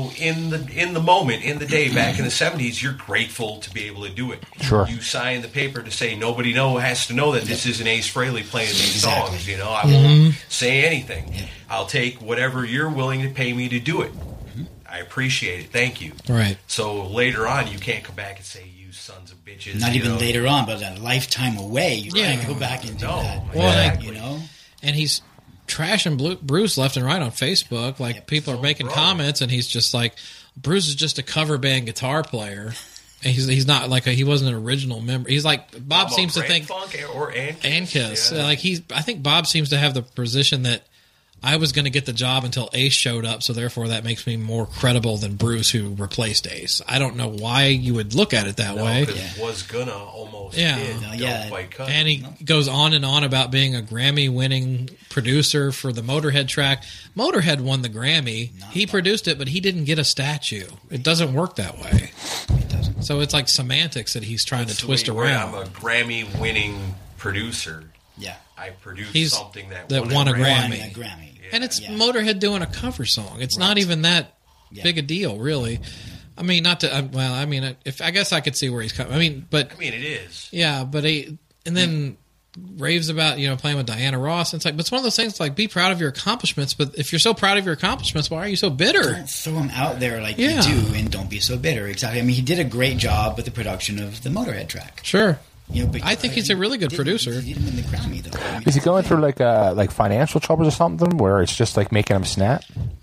in the moment, in the day, back in the 70s, you're grateful to be able to do it. Sure. You sign the paper to say nobody has to know that this isn't Ace Frehley playing these Exactly. songs. I won't say anything. I'll take whatever you're willing to pay me to do it. I appreciate it. Thank you. Right. So later on, you can't come back and say, you sons of bitches. Not even later on, but a lifetime away, you can't go back and do No. that. Well, Exactly. And he's trashing Bruce left and right on Facebook. Like, people are making brother. comments, and he's just like, Bruce is just a cover band guitar player. And he's not like he wasn't an original member. He's like, Bob About seems to Grand think, Funk and and Kiss. Yeah. I think Bob seems to have the position that I was going to get the job until Ace showed up, so therefore that makes me more credible than Bruce, who replaced Ace. I don't know why you would look at it that way. Because was gonna almost Yeah. did. No, Don't yeah. quite cut. And he goes on and on about being a Grammy-winning producer for the Motorhead track. Motorhead won the Grammy. He produced it, but he didn't get a statue. It doesn't work that way. It doesn't. So it's like semantics that he's trying to That's the twist way around. I'm a Grammy-winning producer. Yeah. I produced He's- something that won a Won Grammy. a Grammy. And it's Yeah. Motorhead doing a cover song. It's not even that Yeah. big a deal, really. I mean, not to. Well, I mean, if I guess I could see where he's coming. I mean, but I mean, it is. yeah, but and then raves about playing with Diana Ross. And it's like, but it's one of those things. Like, be proud of your accomplishments. But if you're so proud of your accomplishments, why are you so bitter? Don't throw him out there like Yeah. you do, and don't be so bitter. Exactly. I mean, he did a great job with the production of the Motorhead track. Sure. But I think he's a really good producer. He didn't win the Grammy though. I mean, Is he going through like financial troubles or something where it's just like making him snap?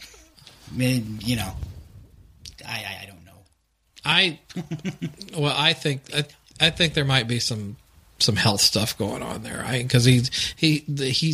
I mean, I don't know. I think there might be some health stuff going on there. Because I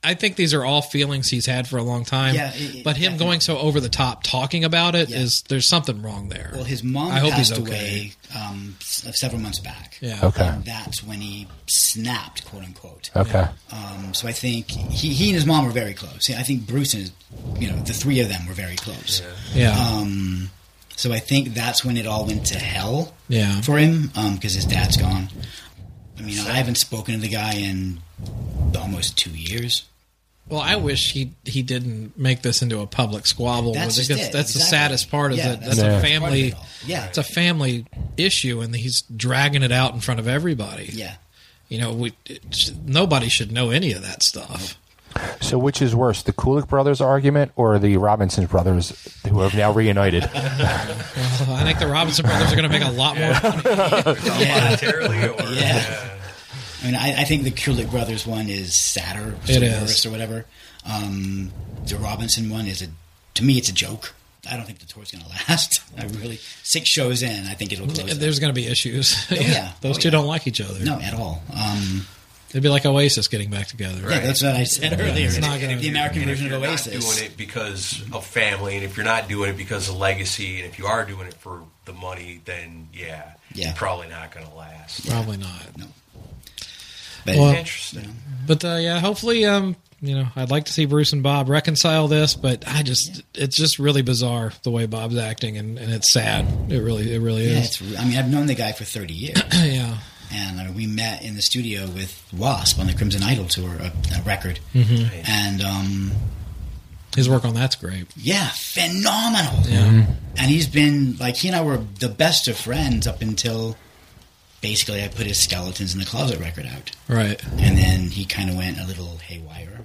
I think these are all feelings he's had for a long time. Yeah, but him going so over the top talking about it is there's something wrong there. Well, his mom passed away several months back. Yeah. Okay. And that's when he snapped, quote unquote. Okay. So I think he and his mom were very close. I think Bruce and the three of them were very close. Yeah. So I think that's when it all went to hell Yeah. for him because his dad's gone. I mean, I haven't spoken to the guy in almost 2 years. Well, I wish he didn't make this into a public squabble. That's because just it. that's the Exactly. saddest part of Yeah, it. that's That's the a part of family. it all. Yeah. It's a family issue, and he's dragging it out in front of everybody. Yeah. Nobody should know any of that stuff. So which is worse, the Kulik brothers argument or the Robinson brothers who have now reunited? I think the Robinson brothers are going to make a lot more money. Monetarily or I mean, I think the Kulik brothers one is sadder, It is. worse, or whatever. The Robinson one to me, it's a joke. I don't think the tour's going to last. 6 shows in, I think it'll close. There's going to be issues. yeah. Those two don't like each other. No, at all. It'd be like Oasis getting back together. Yeah, that's what I said earlier. It's not gonna the American And if version you're of not Oasis. doing it because of family, and if you're not doing it because of legacy, and if you are doing it for the money, then Yeah. you're probably not going to last. Probably not. No. But Well, Interesting. But hopefully, I'd like to see Bruce and Bob reconcile this, but it's just really bizarre the way Bob's acting, and it's sad. It really yeah, is. I've known the guy for 30 years. Yeah. And we met in the studio with Wasp on the Crimson Idol tour, a record. Mm-hmm. And His work on that's great. yeah, phenomenal. Yeah. And he's been he and I were the best of friends up until basically I put his Skeletons in the Closet record out. Right. And then he kind of went a little haywire.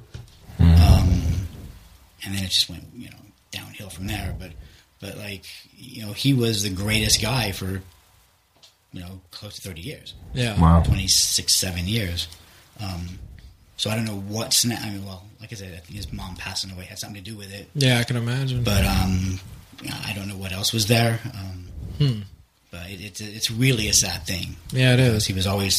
And then it just went, downhill from there. But he was the greatest guy for, close to 30 years. Yeah. Wow. 26, 7 years. So I don't know what's now. I mean, well, like I said, I think his mom passing away had something to do with it. Yeah, I can imagine. But I don't know what else was there. But it's really a sad thing. Yeah, it is. He was always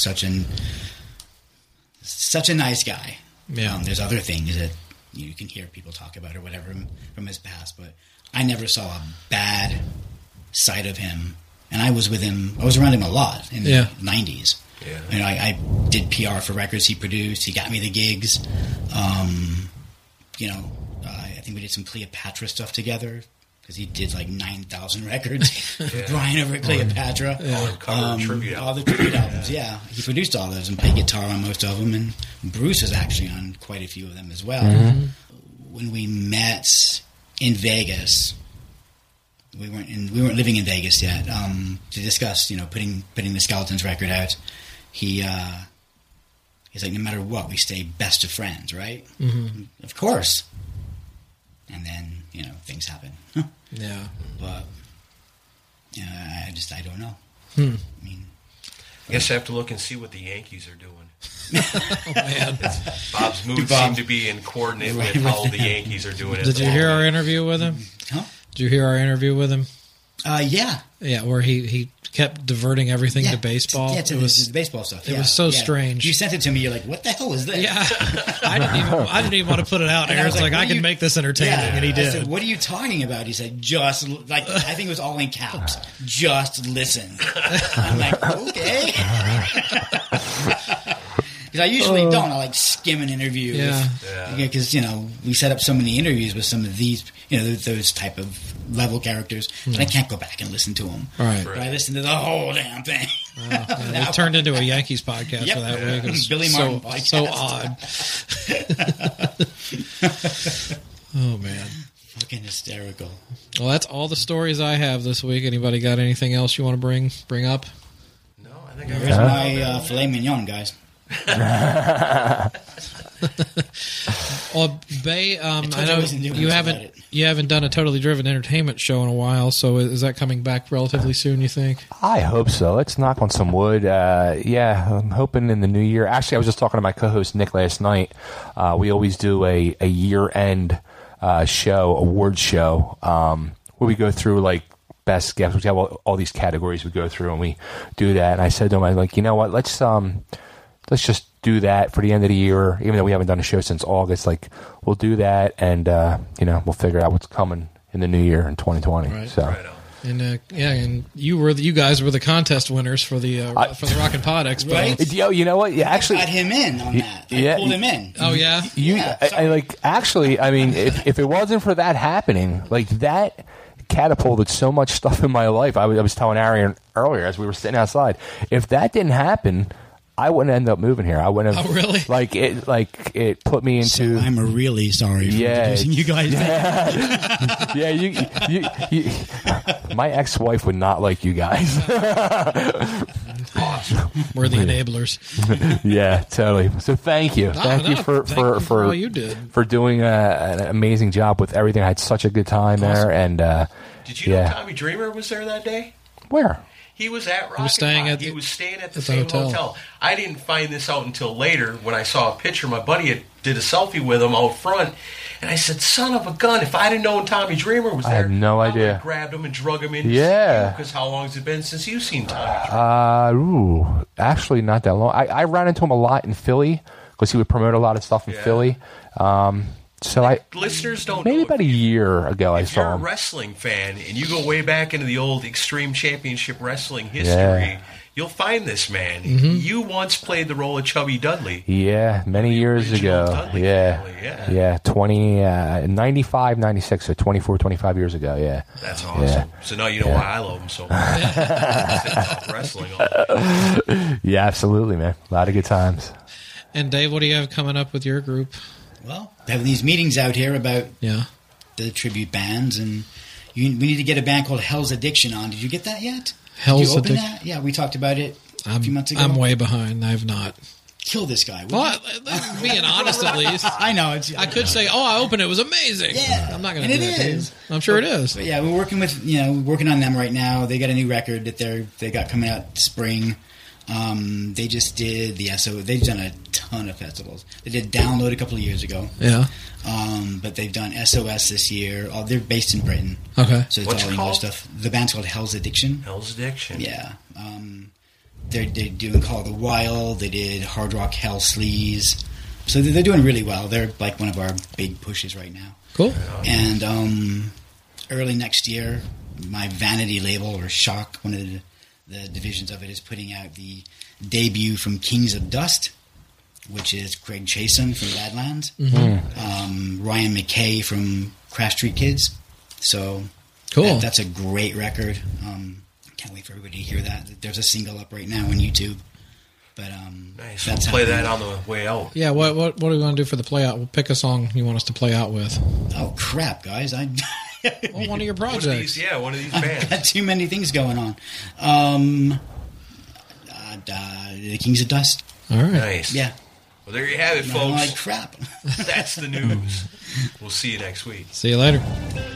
such a nice guy. Yeah. There's other things that you can hear people talk about or whatever from his past, but I never saw a bad side of him. And I was with him. I was around him a lot in the 90s. Yeah. I did PR for records he produced. He got me the gigs. I think we did some Cleopatra stuff together because he did 9,000 records with Brian over at Cleopatra. All the tribute albums, yeah. He produced all those and played guitar on most of them. And Bruce was actually on quite a few of them as well. Mm-hmm. When we met in Vegas, we weren't living in Vegas yet, to discuss, putting the Skeletons record out. He's like, no matter what, we stay best of friends, right? Mm-hmm. Of course. And then, things happen. Yeah. But I don't know. I mean, I guess I have to look and see what the Yankees are doing. Oh, man. Bob's moods seem to be in coordinate with how the Yankees are doing. Did you hear our interview with him? huh? Did you hear our interview with him? Yeah. Yeah, where he kept diverting everything to baseball. Yeah, to the baseball stuff. It was so strange. You sent it to me. You're like, what the hell is this? Yeah, I didn't even want to put it out. And Aaron's like, I can make this entertaining, and he did. I said, what are you talking about? He said, just I think it was all in caps. Just listen. I'm like, okay. Because I usually don't. I like skim an interview. Yeah. Because we set up so many interviews with some of these, those type of level characters, and I can't go back and listen to them. Right. But I listened to the whole damn thing. It turned into a Yankees podcast for that week. It was Billy Martin podcast. So odd. Oh man. Fucking hysterical. Well, that's all the stories I have this week. Anybody got anything else you want to bring up? No, I think Here's my filet mignon, guys. Well, Bay, I know I wasn't doing you much haven't about it. you haven't done a Totally Driven Entertainment show in a while. So is that coming back relatively soon? You think? I hope so. Let's knock on some wood. I'm hoping in the new year. Actually, I was just talking to my co-host Nick last night. We always do a year-end award show, where we go through best guests. We have all these categories we go through, and we do that. And I said to him, I'm like, you know what? Let's let's just do that for the end of the year, even though we haven't done a show since August. Like, we'll do that, and we'll figure out what's coming in the new year in 2020. Right. So. Right on. And and you guys were the contest winners for the Rockin' Pod Expo. Right? Yo, you know what? Yeah, actually, I got him in on that. I pulled him in. Oh yeah. I mean, if it wasn't for that happening, like that catapulted so much stuff in my life. I was telling Arian earlier as we were sitting outside. If that didn't happen, I wouldn't end up moving here. I wouldn't have. Oh, really? It put me into. So I'm really sorry for introducing you guys. Yeah, you my ex-wife would not like you guys. Awesome. We're the enablers. Yeah, totally. So thank you. Thank you for all you did. For doing an amazing job with everything. I had such a good time there. And did you know Tommy Dreamer was there that day? Where? He was at Rockin' He was staying at the same same hotel. I didn't find this out until later when I saw a picture. My buddy did a selfie with him out front, and I said, "Son of a gun! If I'd have known Tommy Dreamer was there, I had no idea. I would grabbed him and drug him in. Yeah. Because how long has it been since you've seen Tommy Dreamer? Actually, not that long. I ran into him a lot in Philly because he would promote a lot of stuff in Philly. Listeners don't maybe know. About a year ago I saw him. If you're a wrestling fan and you go way back into the old Extreme Championship Wrestling history, you'll find this man. Mm-hmm. You once played the role of Chubby Dudley. Yeah, many years ago. Dudley Yeah, 95, 96, so 24, 25 years ago, yeah. That's awesome. Yeah. So now you know why I love him so much. Wrestling all day. Yeah, absolutely, man. A lot of good times. And Dave, what do you have coming up with your group? Well, they have these meetings out here about the tribute bands, and we need to get a band called Hell's Addiction on. Did you get that yet? Hell's Did you open Addiction? that? Yeah, we talked about it a few months ago. I'm way behind. I have not. Kill this guy. Well, being honest, at least. I know. I could say, I opened it. It was amazing. Yeah. I'm not going to do that. And it is. I'm sure it is. But yeah, we're working on them right now. They got a new record that they got coming out spring. They just did they've done a ton of festivals. They did Download a couple of years ago. Yeah. But they've done SOS this year. They're based in Britain. Okay. So it's What's all it English called? stuff. The band's called Hell's Addiction. Hell's Addiction. Yeah. They're doing Call of the Wild. They did Hard Rock Hell Sleaze. So they're doing really well. They're like one of our big pushes right now. Cool. And early next year, my Vanity label, or Shock, one of the divisions of it, is putting out the debut from Kings of Dust, which is Greg Chasen from Badlands, Ryan McKay from Crash Street Kids. So cool. That's a great record. Can't wait for everybody to hear that. There's a single up right now on YouTube. But Nice. that's We'll play happening. that on the way out. Yeah, what do we want to do for the play out? We'll pick a song you want us to play out with. Oh crap, guys! Well, one of your One of projects. these bands. got too many things going on. The Kings of Dust. All right. Nice. Yeah. Well, there you have it, I'm folks. like crap. That's the news. We'll see you next week. See you later.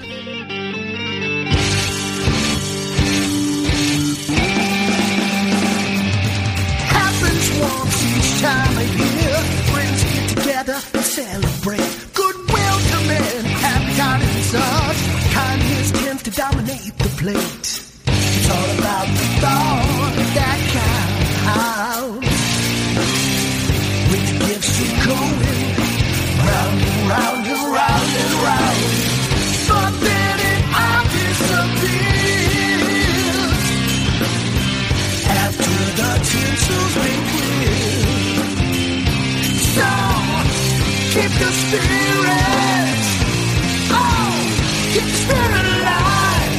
Happens once each time a year. Friends get together and celebrate. Goodwill to men and kindness such. Kindness tends to dominate the plate. It's all about the thought that counts. With the gifts keep going round and round and round and round. But then it all disappears after the tinsel's been cleared. So keep the spirit. Oh, keep the spirit alive.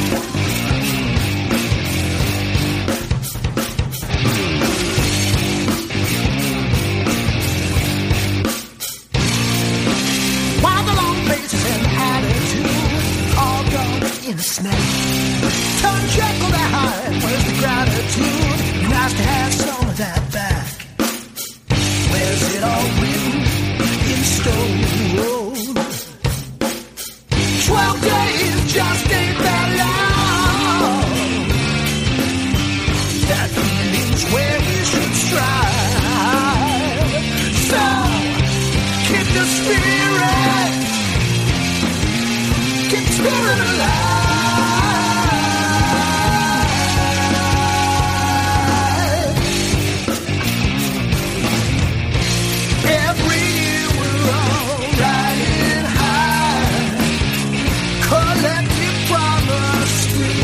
While the long faces and attitude all gone in a snap. Turn Jekyll to Hyde, where's the gratitude? Nice to have some of that back. Where's it all written in stone? 12 days just ain't that long. That feeling's where we should strive. So keep the spirit, keep the spirit alive. collective promise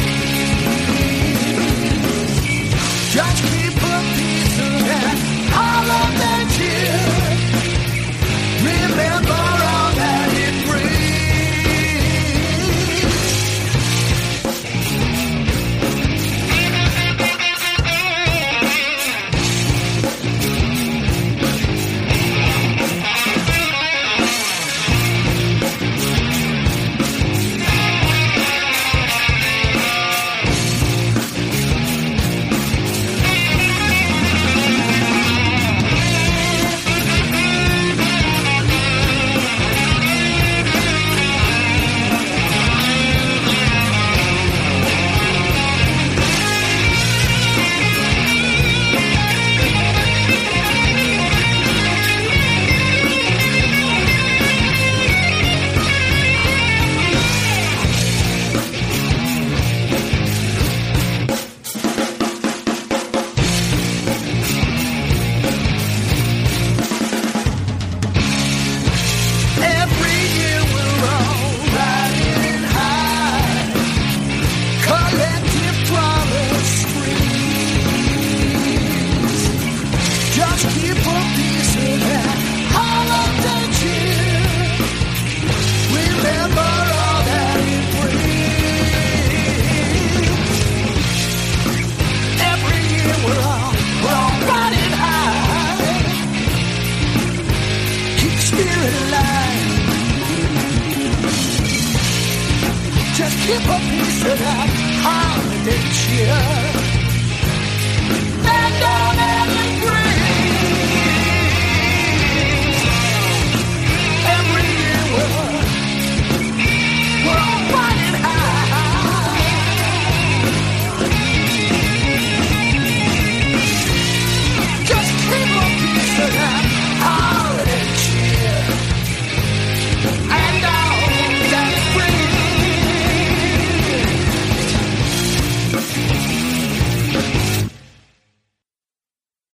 free. Just keep a piece of that holiday cheer. Remember all that it brings. Just keep a piece of that holiday cheer.